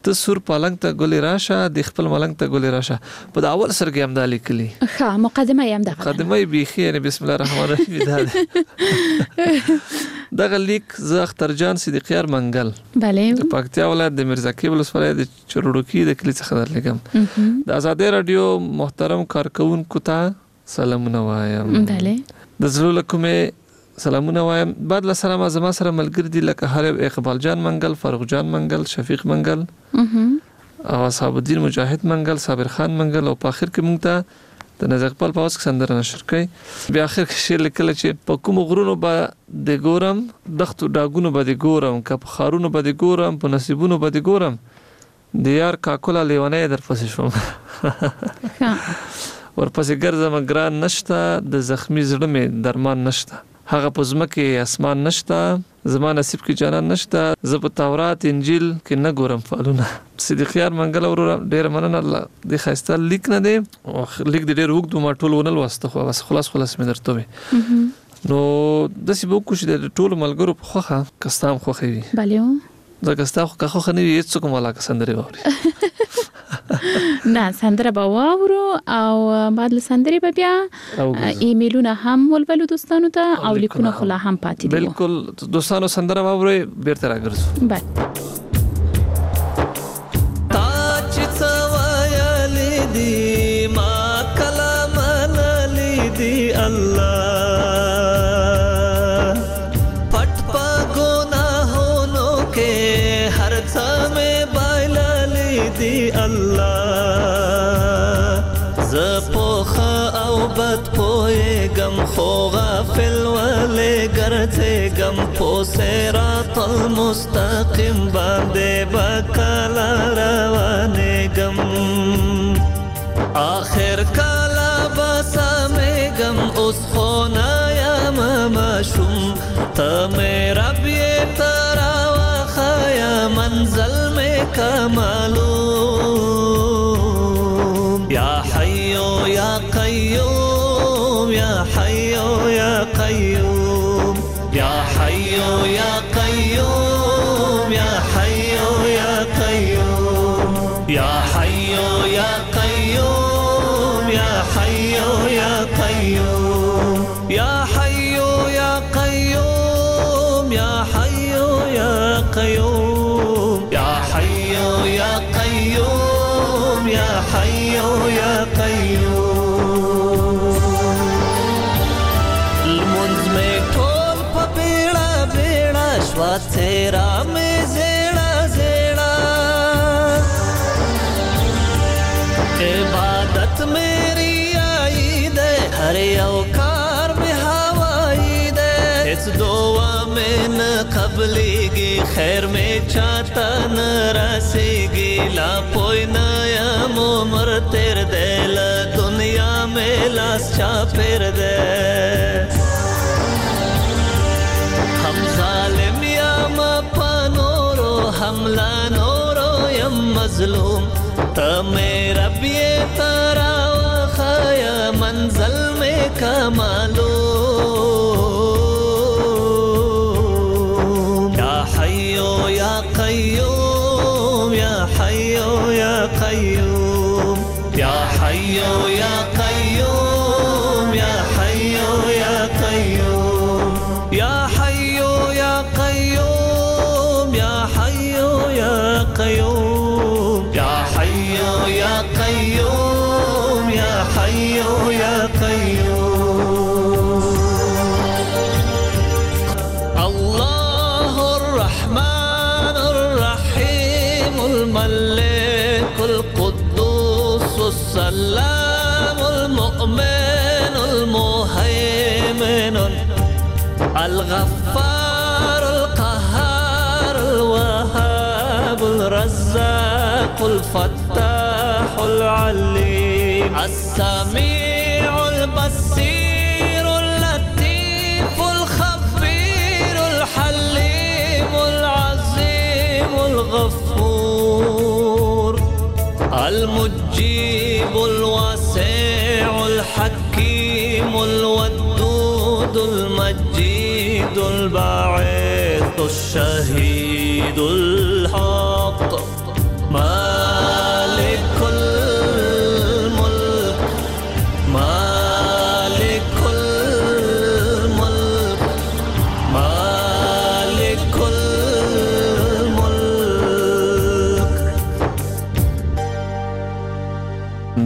ته سور پالنګ ته ګلې راشه د خپل ملنګ ته ګلې راشه په د اول سر کې هم دا لیکلي ښه مقدمه یې هم ده مقدمه یې بیخي یعنی بسم الله الرحمن الرحیم دا دغه لیک زه اخترجان صدیقیار منګل بله د پکتیا ولایت د میرزاکیب ولسوالۍ د چرړوکي د کلي څخه درلګم د آزادۍ رادیو محترم کارکونکو ته سلامونه وایم بله د زړه له کومې سلامونه وایم بعد له سلامه زما سره ملګری دي لکه هر اقبال جان منګل فاروق جان منګل شفیق منګل او صاحب الدین مجاهد منګل صابر خان منګل او په اخر کې مونږ ته د نزاق پال پاوس سندره نشر کړي بیا اخر کې شعر لیکل چې په کوم غرونو به د ګورم دختو ډاګونو به د ګورم کپ خارونو به د ګورم په نصیبونو به د ګورم د یار کاکولا لیوانه در پسې شوم ورپسې ګرځم ګران نشته د زخمی زړه مې درمان نشته هغه په ځمکه اسمان نشته زما نصیب کې جانان نشته زه په تورات انجیل کې نه ګورم فالونه صدیقیار منګل ورور ډیر مننه الله د خاصه لیک نه دی لیک ډیر وګدو ما ټول ونل واسطه خو بس خلاص مې درته وي نو د سی بو کوشش د ټول ملګرو په خوخه کستام خوخه وي بله دا کستا خوخه نه وي هیڅ کومه علاقه سندري ووري نه سندره به واورو او بعد له سندري به بیا ایمیلونه هم ولولو دوستانو ته او لیکونه خلا هم پاتې دي بالکل دوستانو سندره واوري بیرته راګرځو بله تاج څوایلی دی ما کلام لیدي الله پټ په ګناهونو کې هر څه مې بایللی دی الله ز پوخه او بد پوهېږم خو غافل ولې ګرځېږم په صراط المستقیم باندې به کله روانېږم آخر کله به سمېږم اوس خو نه یم ماشوم ته مې رب یې ته راوښیه منزل مې که معلوم یا حیو یا قیوم یا حیو یا قیوم یا حیو یا قیوم یا حیو یا قیوم یا حیو یا قیوم یا حیو یا قیوم یا حیو یا قیوم یا حیو یا قیوم یا حیو یا قیوم یا حیو یا قیوم المنز میں ٹول پا بیڑا بیڑا شوا تیرا میں زیڑا زیڑا عبادت میری آئی دے ہر اوکار میں ہوائی دے اس دعا میں نہ قبلی گی خیر میں چاہتا نہ رسی گی لا پوئی نیا عمر تیر دے لا دنیا میں لاس چا پھر دے ہم ظالم یا مپا نورو ہم لا نورو یم مظلوم تا میرا بیے تارا وخایا منزل میں کا معلوم یا حیو یا قیوم یا حیو یا قیوم یا حیو یا قیوم یا حیو یا قیوم یا حیو یا قیوم یا حیو یا قیوم یا حیو یا قیوم یا حیو یا قیوم اللہ الرحمن الرحیم الملک القدوس السلام المؤمن المهيمن الغفار القهار الوهاب الرزاق الفتاح العليم السميع البصير اللطيف الخبير الحليم العظيم الغفور المجيب الواسع الحكيم الودود المجيد الباعث الشهيد الحق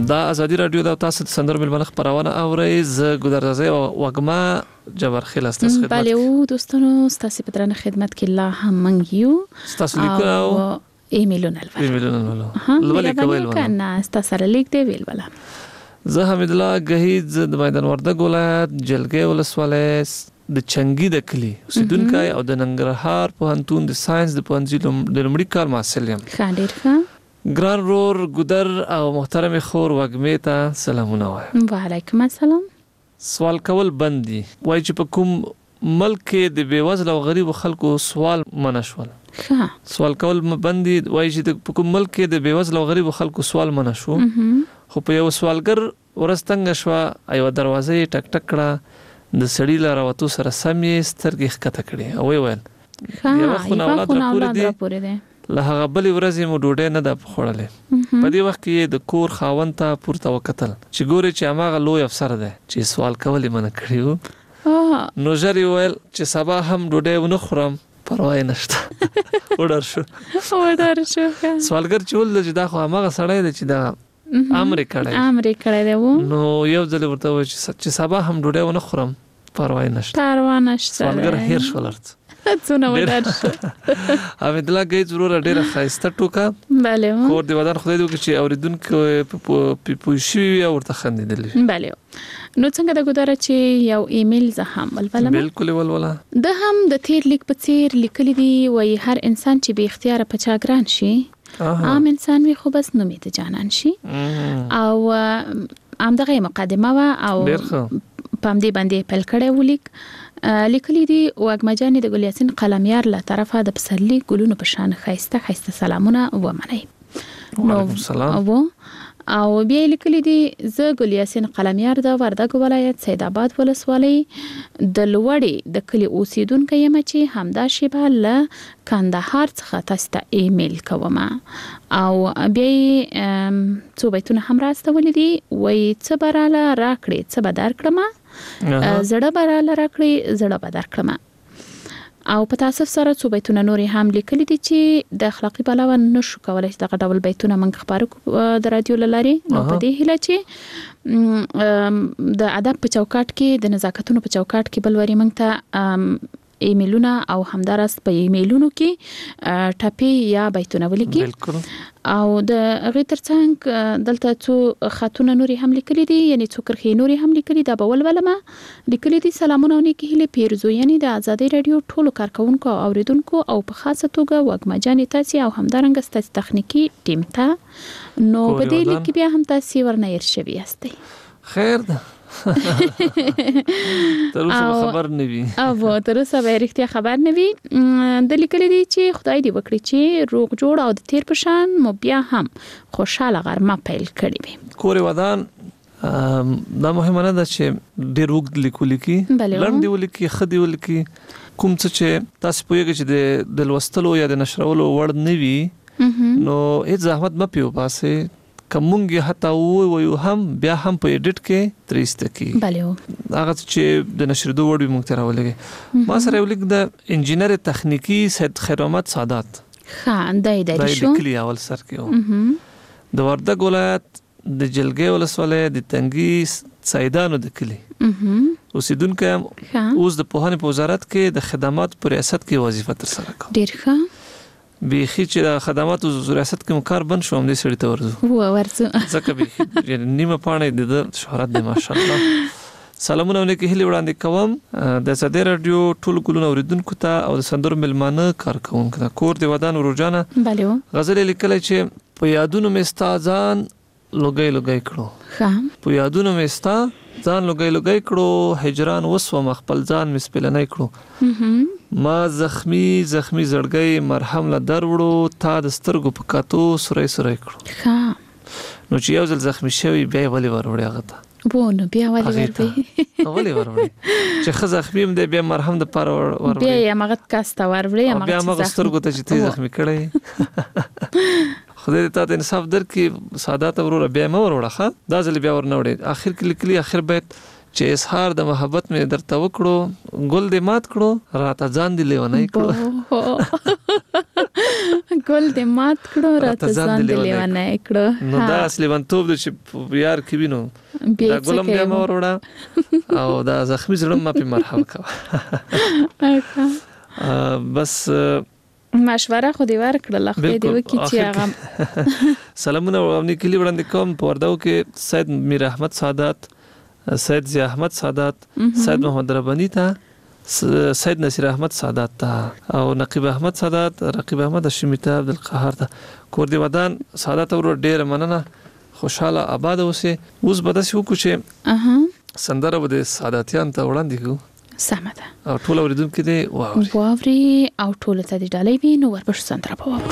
دا ازادي رادیو د تاسو د سندرو ملمنه خبرونه اورئ ز ګذرځي او وګما جبر خلاص تاسو خدمت بله او دوستانو ستاسو په درنه خدمت کې لا هم منګیو تاسو لیکو ایمیلونه لولې کوي کنه تاسو سره لیک دی ویل ولا زه حمید الله غهید د میدان وردګ ولایت جلګې ولسوالۍ د چنګي د کلی اوسیدونکو او د ننګرهار پوهنتون د ساينس د پوهنځي د لومړي کال محصل یم. ډیر ښه. ګران رور ګودر او محترم خور وګمې ته سلامونه وایم. وعلیکم السلام. سوال کول بندي وای چې په کوم ملک کې د بیوزل او غریب خلکو سوال منشول. ښه. سوال کول بندي وای چې په کوم ملک کې د بیوزل او غریب خلکو سوال منشو. خو په یو سوالګر ورستنګ شو ایو دروازې ټک ټک کړه د سړی لاره وته سره سمې سترګې ښکته کړې او ویل یو خو اولاد راپورې دي له هغه بلې ورځې مو ډوډۍ نه ده خوړلې په دې وخت کې د کور خاوند ته پورته وکتل چې ګوري چې هغه لوی افسر دی چې سوال کول یې منع کړی نو ژر ویل چې سبا هم ډوډۍ ونه خورم پروا نشته وډر شو سوالګر چې ول چې دا خو هغه سړی دی چې دا امر کړی دی نو یو ځل ورته و چې سبا هم ډوډۍ ونه خورم پروا نشته سوالګر هیر شولرت څونه ودار شو امید الله گئی ضرور ډیره خاصه ټوکا bale کور دی ودان خدای دې چې اوریدونکو پوښي او ورته خندیدل bale نو څنګه د ګداره چې یو ایمیل زه هم ولولم بالکل ولولا د هم د تیر لیک په څیر لیکل دي وای هر انسان چې به اختیار پچاګران شي عام انسان وي خو بس نومې ته جانان شي او ام دغه مقدمه وا او پام دې باندې پل کړه ولیک لیکلي دي واګمجانې د ګل یاسین قلمیار له طرفه د پسرلی ګلونو په شان خاصه سلامونه ومنئ. وعلیکم السلام. او بیا لیکلي دي زه ګل یاسین قلمیار د وردګ ولایت سید آباد ولسوالۍ د لوړې د کلی اوسیدونکو یم چې همدا شیبه له کندهار څخه تاسو ته ایمیل کوم او بیا څو بیتونه هم راستولې دي وای څه براله راکړې څه بدر کړم زړه براله راکړې زړه بدر کړم او په تاسف سره څو بیتونه نورې هم لیکلي دي چې د اخلاقی بلاوه نشو کولای چې دغه ډول بیتونه موږ خبرو د رادیو لاري نو په دې هیله چې د ادب په چوکاټ کې د نزاکتونو په چوکاټ کې بلوري موږ ته ایمیلونه او همدارس په ایمیلونو کې ټاپي یا بیتونه ولیکي او د غیر ترڅنګ دلته څو خاتون نوري هم لیکلي دي یعنی څو کرخي نوري هم لیکلي دا بول ولما لیکلي دي سلامونه نیکی هله پیرزو یعنی د آزادۍ رادیو ټولو کارکونکو او اوریدونکو او په خاصه توګه وګمجانې تاسو او همدارنګ تاسو تخنیکی ټیم ته نو په دې لیک بیا هم تاسو ورنیر شوي یاستئ خیر ده تر اوسه خبر نه وي او تر اوسه به رښتیا خبر نه وي د لیکلي دي چې خدای دې وکړي چې روغ جوړ او د تیر پشان مو بیا هم خوشاله غرمه پیل کړي وي کور ودان دا مهمه نه ده چې ډېر وګ لیکي لړم دی ولیکي خدي ولیکي کوم څه چې تاسو پوهیږئ چې د لوستلو یا د نشرولو وړ نه وي نو هیڅ زحمت مه پیو پاسه کومږه حتی وایو هم بیا هم په ایډیټ کې تریسته کی بله هغه چې د نشر دوه وړي مونږ ته راولګي ما سره ولیک د انجینر تخنیکی سید خیر محمد سادات خان دای شو کلی اول سر کې د وردګ ولایت د جلګې ولسوالۍ د تنګي سیدانو د کلی اوسیدونکو اوس د پوهنې په وزارت کې د خدمات پر ریاست کې وظیفه تر سره کوي ډیر ښه بیخي چې د خدماتو ریاست کې مکار بن شوم دې سړی ته ورزو ځکه به نیمه پاڼه د شهرت دی ماشاءالله سلامونه ونکه هلي وړاندې کوم د ساده رادیو ټول ګلونه اوریدونکو ته او د سندرو ملمانه کارکونکو ته کور دی ودان روزانه بله غزل لیکل چې په یادونو مستازان لوګي کړو ښه په یادونو مستا ځان لوګي کړو هجران وسو مخبل ځان مسپل نه کړو ما زخمی زړګي مرهم لا دروړو تا د سترګو په کاتو سورې کړو ښه نو چې یو ځل زخمی شوی بیا ولې وروړی هغه ته بونه بیا ولې وروړي چې خزه زخمی هم دی بیا مرهم د پاره وروړي بیا یې مغت کاسته وروړي بیا مغه سترګو ته چې تی زخمی کړی خدای ته انصاف درکې سادات ورور بیا مې وروړه دا ځل بیا ورنوړي اخر کې لیکلي اخر بیت چې اظهار د محبت مې درته وکړو ګل دې مات کړو راته ځان دې لیونی کړو ګل دې مات کړو راته ځان دې لیوانه کړو نو دا اصلي ونتوب د چې یار کې وینو دا ګلم بیا مور وړه او دا زخمی زړه ما په مرحم کا بس مشوره خو دې ورکړه خو دې وکي چې هغه سلامونه او نیکلی وړاندې کوم په ورداو کې سید میر احمد سعادت سید ضیاء احمد سعادت سید محمد ربانی ته سید نصیر احمد سعادت ته او نقیب احمد سعادت رقیب احمد هاشمی ته عبدالقهار ته کور دی ودان سعادت ور ډیر مننه خوشاله آباد اوسه اوس بده شو کوچه سندره بده سعادتيان ته وړاندې کو سمه ده او ټول اوریدونکو دې واوري او ټول ته دې ډالۍ وي نو ورپښ سندره په واورو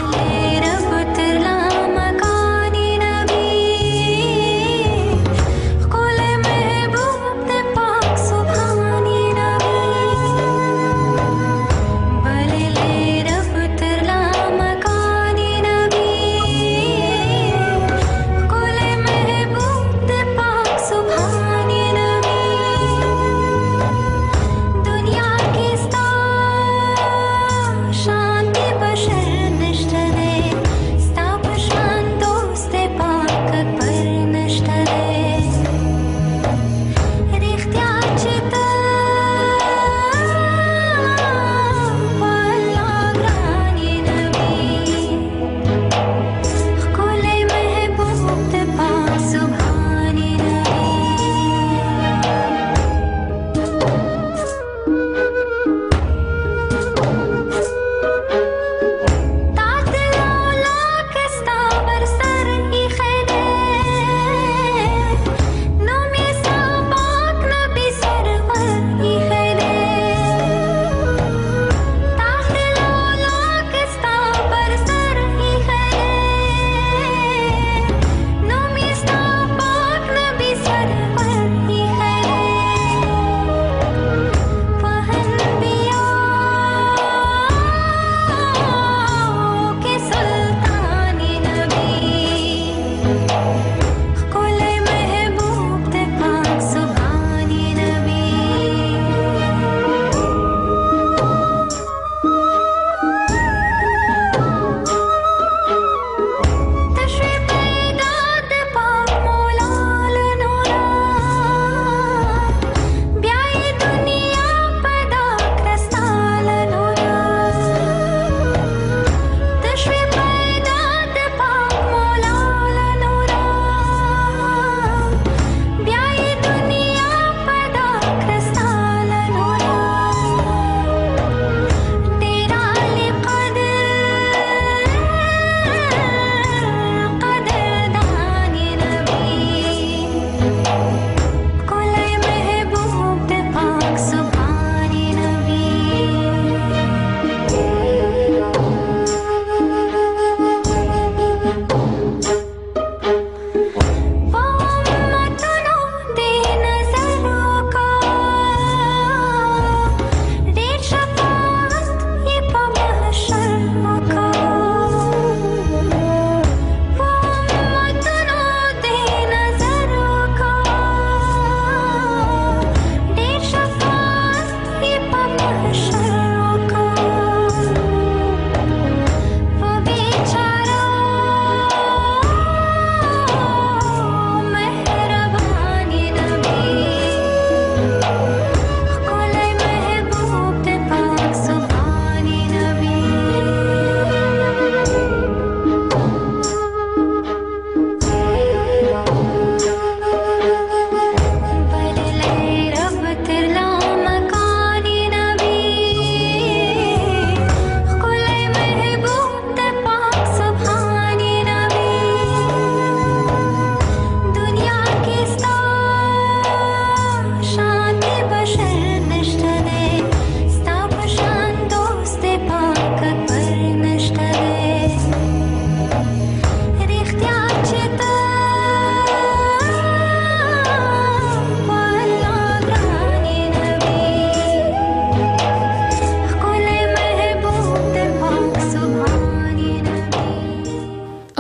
शांति बशर निष्ठ दे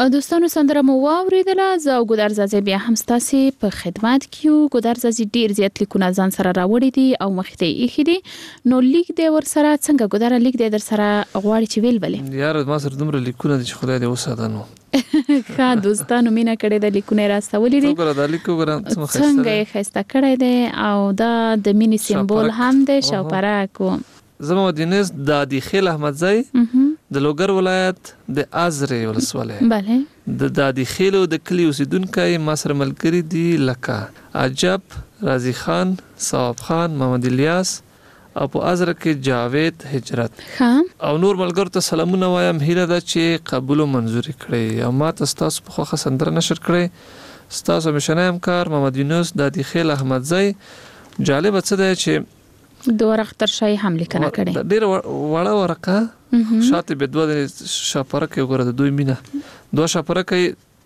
دوستانو سندره مو واوریدله زه او ګودر زازي بیا هم ستاسو په خدمت کې یو. ګودر زازي ډیر زیات لیکونه ځان سره راوړي دي او مخته یې ایښي دي، نو لیک دی ور سره څنګه ګودر لیک دی در سره غواړي چې ویل بلې یار ما سره دومره لیکونه دي چې خدای دې وساته نو ښه دوستانو مینا کړي د لیکونه راستولې دي وګوره دا لیک وګوره څنګه یې خسته کړی دی او دا د مینی سمبول هم دی شاوپرک. زما دینس د دادخیل احمدزی د لوګر ولایت د ازرې ولسوالۍ بله د دادخیل د کلی اوسیدونکو ما سره ملګری دي لکه عجب، رازی خان، صاحب خان، محمد الیاس او په ازره کې جاوید هجرت او نور ملګرو ته سلامونه وایم. هیله ده چې قبول او منزور کړئ او ما تاسو په خوخه سندره نشر کړئ. تاسو مشنه همکار محمد یونس دادخیل احمدزی. جالب څه دی چې دوه ورقه شای هم لیکنه کړي ډیر وړه ورقه شاته به دوه شاپره کې وګوره د دوی مینا دوه شاپره کې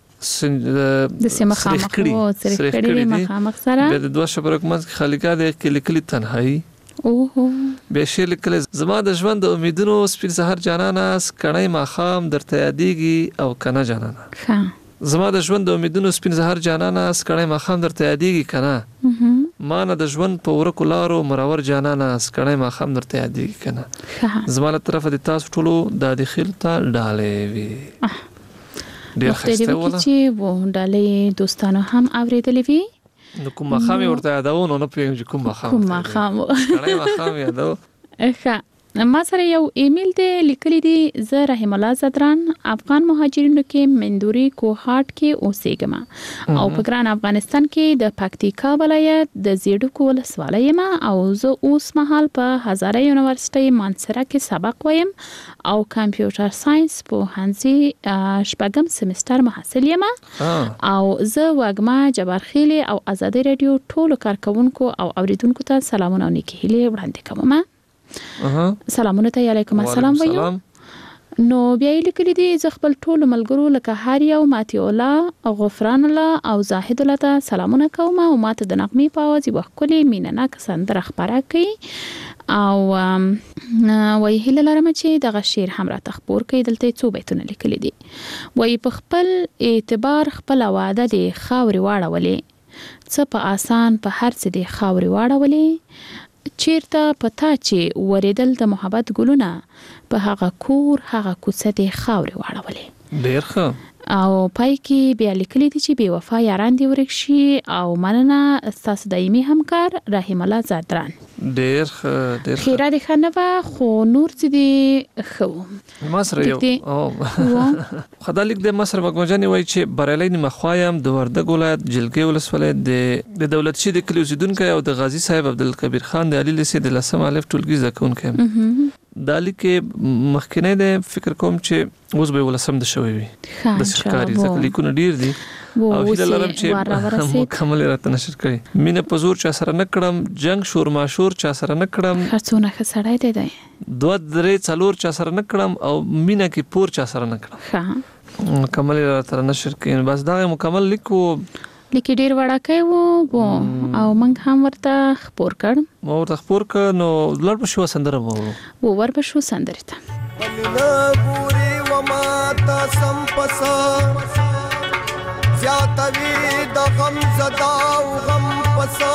د سیمه خامخ سره کړي مخامخ سره د دوه شاپره کې مز خالقا د کلی تنهایی به شیر لیکل زما د ژوند د امیدونو سپین سحر جانانا سکړای ما خام درته یادېږي او کنه جانانا زما د ژوند د امیدونو سپین سحر جانانا سکړای ما خام درته یادېږي کنه ما نه د ژوند په ورکو لارو مرور جانانا سکړای ما خام درته یادېږي کنه زما له طرفه د تاسو ټولو د داخل ته ډالې وی ډیر خسته وله چې و ډالې دوستانو هم اوریدلې وی نو کوم خامي ورته یادو نو نه پیږم چې کوم خام سکړای ما خام یادو ښه. ما سره یو ایمیل دی لیکلی دی زه رحم الله زدران افغان مهاجرینو کې مندوري کوهاټ کې اوسېږم او په ګران افغانستان کې د پکتیکا ولایت د زیډکو ولسوالۍ یم او زه اوس مهال په هزاره یونیورسيټي مانسره کې سبق وایم او کمپیوټر ساينس په هانسي شپږم سمستر محصل یم او زه وګما جبارخیلی او ازادي رادیو ټولو کارکونکو او اوریدونکو ته سلامونه او نیکی هیله وړاندې کوم. سلامونه ته علیکم السلام وایو. نو بیا لیکلی دي ز خپل ټول ملګرو لکه هاریا او ماتی الله غفران الله او زاهد الله ته سلامونه کوم او ماته د نغمې په आवाज وکولې مینه سندره خبره کوي او وای هله لرم چې دغه شعر هم را تخبور کوي. دلته څو بیتونه لیکلي دي. وای په خپل اعتبار خپل وعده دي خاوري واړولې څه په آسان په هر څه دي خاوري واړولې چیرته پتا چې وریدل د محبت ګلونه په هغه کور هغه کوڅه د خاورې واړولې. ډیر ښه. او پای کې بیا لیکلي دي چې بې وفا یاران دې ورک شي او مننه ستاسو دایمي همکار رحیم الله زادران. ډیر ښه ډیر خیره دې ښه نه وه خو نور څه دې ښه و. ما سره یو خدا لیک د مصر وګمجانې وایي چې بریالۍ نیمهخوا یم د وردګ ولایت جلګۍ ولسوالۍ د دولت شي د کلي اوسېدونکی او د غازي صاحب عبدالکبیر خان د علي لیسې د 10 الف ټولګي زده کوونکی یم. دا لیک مخکنی دی فکر کوم چې اوس به ولسم د شوی وي د سرکاري ځکه لیکونه ډیر دي او هیله لرم چې مکمل راته نشر کړي. مینه په زور چا سره نه کړم جنگ شور ماشور چا سره نه کړم خرڅونه ښه سړی دی 2-3 چا سره نه کړم او مینه کې پور چا سره نه کړم مکمل راته نشر کړي. بس دا مکمل لیکو لیکي ډیر وړاکې وو او موږ هم ورته خبر کړ نو لړ په شو سندره وو ور په شو سندره ته ګوري و ما تا سم پسا زیاتوي د غم زدا او غم پسا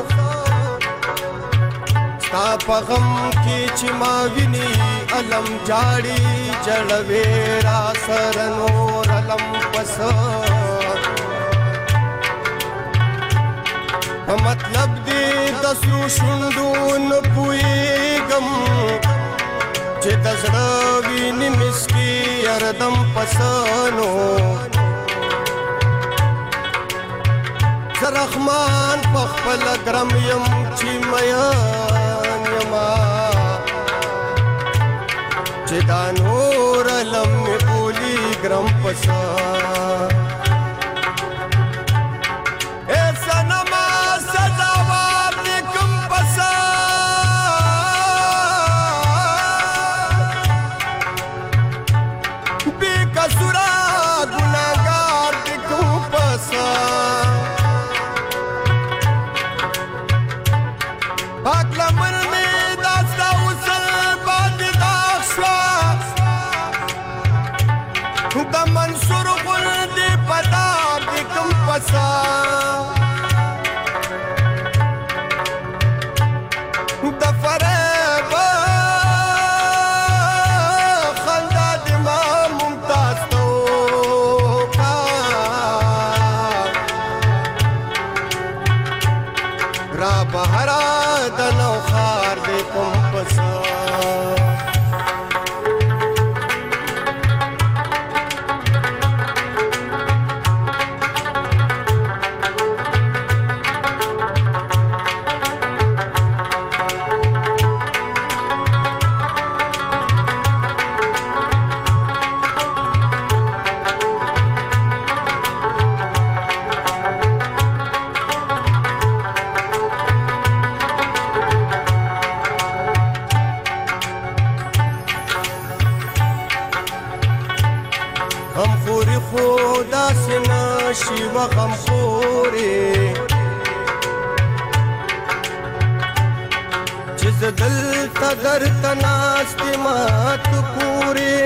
ستا په غم کې چې ما ویني علم جاړي جړوي را سر نور علم پسا مطلب دی د سرو شوندو نه پوهېږم چې د زړه وینې مسکي اردم پسنو زه رحمان په خپله ګرم یم چې مین یما چې دا نور علم مې بولي ګرم پسه د منصور غوندې پدار د کوم پسا د فریب خندا د ما ممتاز تو کا را بهرا د نو خار د کوم پسا شیوه غمخوری چې زه دلته درته ناست ما تو پورې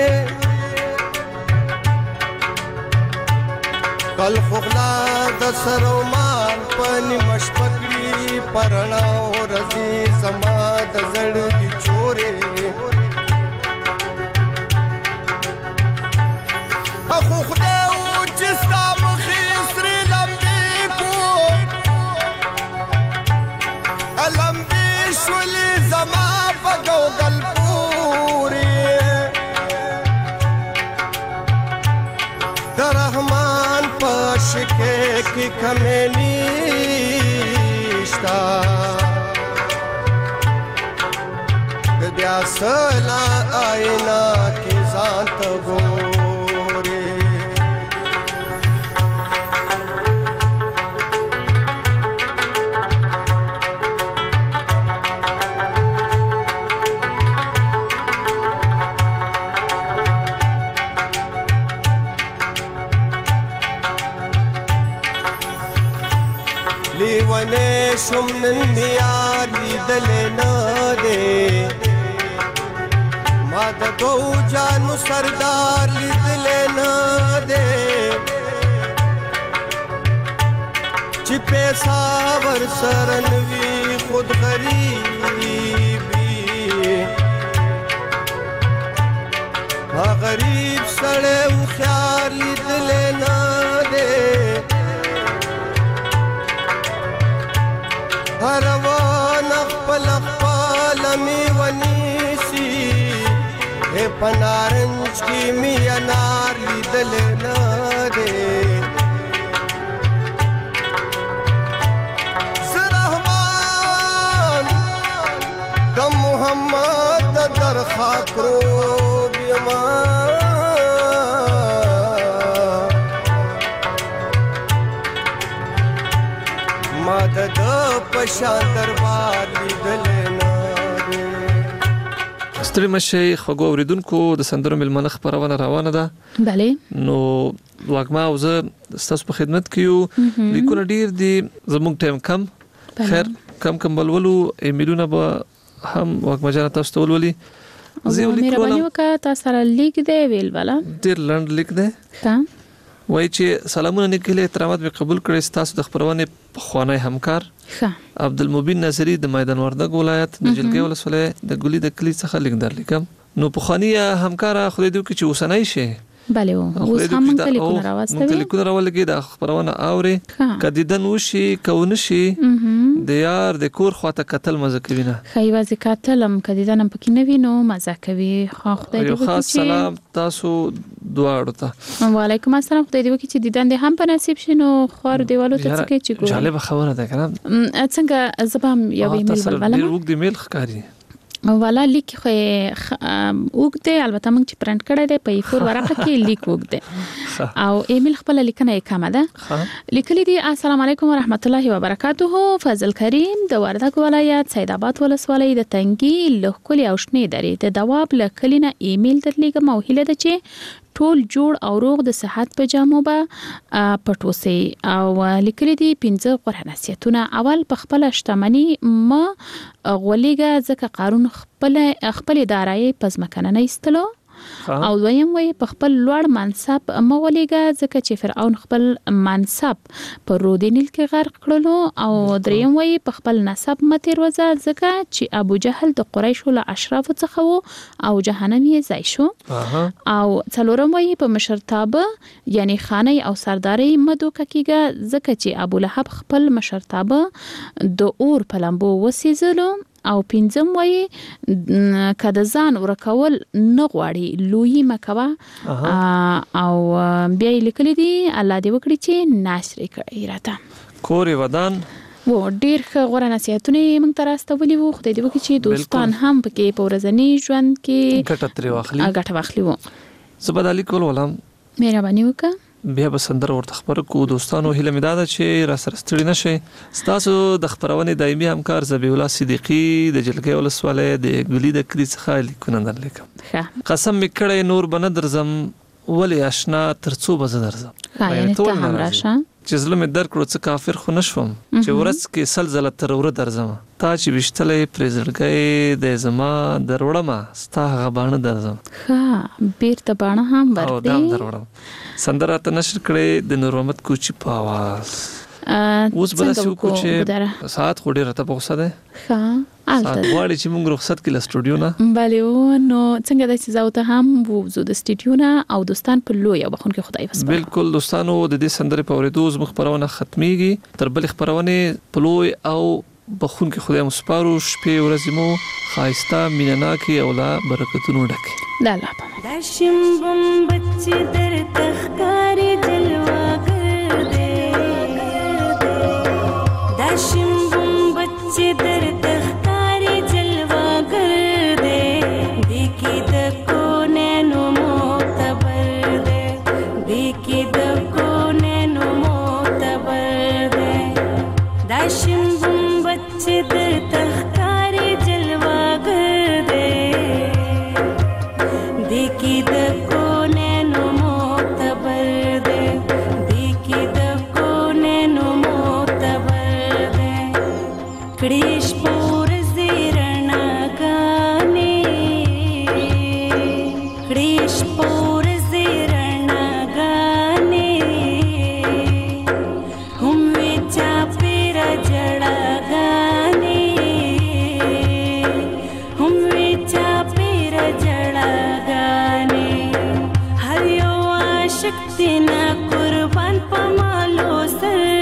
کل خو غلا د سر و مال په نیمه شپه کړي په رڼا ورځې زما د زړګي چورې اخو خدای و چې ستا شولي زما په ګوګل پورې د رحمان په شکه کې کمې نشتا د بیا سلا آئینه کې ځان ته ګورې لیوانه شم نن میار لیدلې نه دی ما د دو جانو سردار لیدلې نه دی چې پیسا ور سرن وی خود غریبی ها غریب سړی و خیال لیدلې نه دی هروان خپل خپل می ونیسی اے پنارنج کی می انار لیدل نه دی زرحمان د محمد در خاطرو بیمان ما د پشان دربار لیدل نه ستړي مشه خوږو اوریدونکو د سندرو ملمنه خبرونه روانه ده بله نو واګما او زه تاسو په خدمت کې یو لیکونه ډیر دي زموږ ټایم کم خیر کم بلولو ایمیلونه به هم واګما جان تاسو ته ولولي زه مهرباني وکړه تاسو سره لیک دی ویل والا ډیر لند لیک دی ها وای چې سلامونه نکله احترامات به قبول کړئ تاسو د خبرونه خوانای همکار عبدالمبین ناصری د میدان وردګ ولایت د جلګې ولسوالۍ د ګولي د کلی څخه لیکدار لیکم نو په خواني همکار خو دې کې چې وسنای شي بله اوس هم موږ لیکونه راوستو موږ لیکونه راولګي د خبرونه اوري کدیدن وشي کون شي د یار د کور خواته قتل مزه کوي نه خیوازي قتلم کدیدن پکې نه وینو مزه کوي خو خدای دې وکړي خاص سلام تاسو دواړو ته وعلیکم السلام خدای دې وکړي چې دیدن دې هم په نصیب شینو خور دیوالو ته څه کې چې ګور جالب خبره ده کنه څنګه زبام یو ایمیل ولولم ډیر وګ دی میل ښکاری والا لیک خو وګته البته موږ چې پرنټ کړی دی په فور ورقه کې لیک وګته او ایمیل خپل لیکنه یې کمه ده لیکلي دي السلام علیکم ورحمت الله وبرکاته فضل کریم د وردګ ولایت سید آباد ولسوالۍ د تنګي لوکلي او شنې درې د دواب لکلینه ایمیل درلیږم او هیله ده چې ټول جوړ او روغ د صحت په جامو به پټوسي او لیکلي دي 15 غوړه نصیحتونه اول په خپل شتمنۍ ما غولېګه ځکه قانون خپل دارایی پزمکنه نه استلو او دویم وایي په خپل لوړ منصب مولېګه ځکه چې فرعون خپل منصب په رود نیل کې غرق کړلو او دریم وایي په خپل نسب متیر وځه ځکه چې ابو جهل د قریشو له اشراف څخه وو او جهنم یې ځای شو او څلورم وایي په مشرتابه یعنی خانه او سرداري مدوکه کېږي ځکه چې ابو لهب خپل مشرتابه د اور په لمبو وسیزلو او پنځم وایي کده ځان ورکول نه غواړي لوی مکوا او بیا لیکلي دي الله دې وکړي چې ناشري کړي راته کور ودان و ډیر غوړه نصيحتونه موږ ته راستولي وو خدای دې وکړي چې دوستان هم پکې په ورځنی ژوند کې ګټه واخلي وو زبدالي کول ولم مهرباني وکړه بیا به سندره ورته خبر کو دوستانو هیله مې ده چې را سره ستړي نشئ تاسو د خبرونې دایمي همکار ذبیح الله صدیقي د جلګې ولسوالۍ د ګلي د کلی څخه لیکونه درلیکم قسم مې کړی نور به نه درځم ولې آشنا ترڅو به زه درځم یعنی ته هم راشه چې زړه مې درک کړو څه کافر خو نشوم چې ورځ کې سلزله تر وره درځم تا چې وشتلې پرې زړګی د زما دروړم ستا هغه باڼه درځم ښه بیرته باڼه هم او دام دروړم سندره ته نشر کړې د نور محمد کوچي په آواز اوس به داسې وکړو چې ساعت خو ډېر راته په غوسه دی ښه ساعت غواړي چې موږ رخصت کړي له سټوډیو نه بلې نو څنګه داسې زه ته هم ووځو د سټوډیو نه او دوستان په لوی او بخونکي خدای وسپارو بالکل دوستانو د دې سندرې په اورېدو زموږ خپرونه ختميږي تر بلې خپرونې په لوی او بخونکي خدای وسپارو شپې ورځې مو خایسته مینناکي او لا برکتونو ډکې لا لا داشم بم بچ در تخکاری جلوا کر دے داشم بم بچ در تخکاری جلوا کر دے دیکی دکو نینو معتبر دے دیکی دکو نینو معتبر دے داشم بم بچ در تخکاری جلوا کر دے دیکی دکو نینو معتبر دے دیکی دکو نینو معتبر دے کڑیش پور زیرنا گانے کڑیش پور زیرنا گانے ہم ویچا پیرا جڑا گانے ہم ویچا پیرا جڑا گانے ہر یو عاشق تینا قربان پمالو سر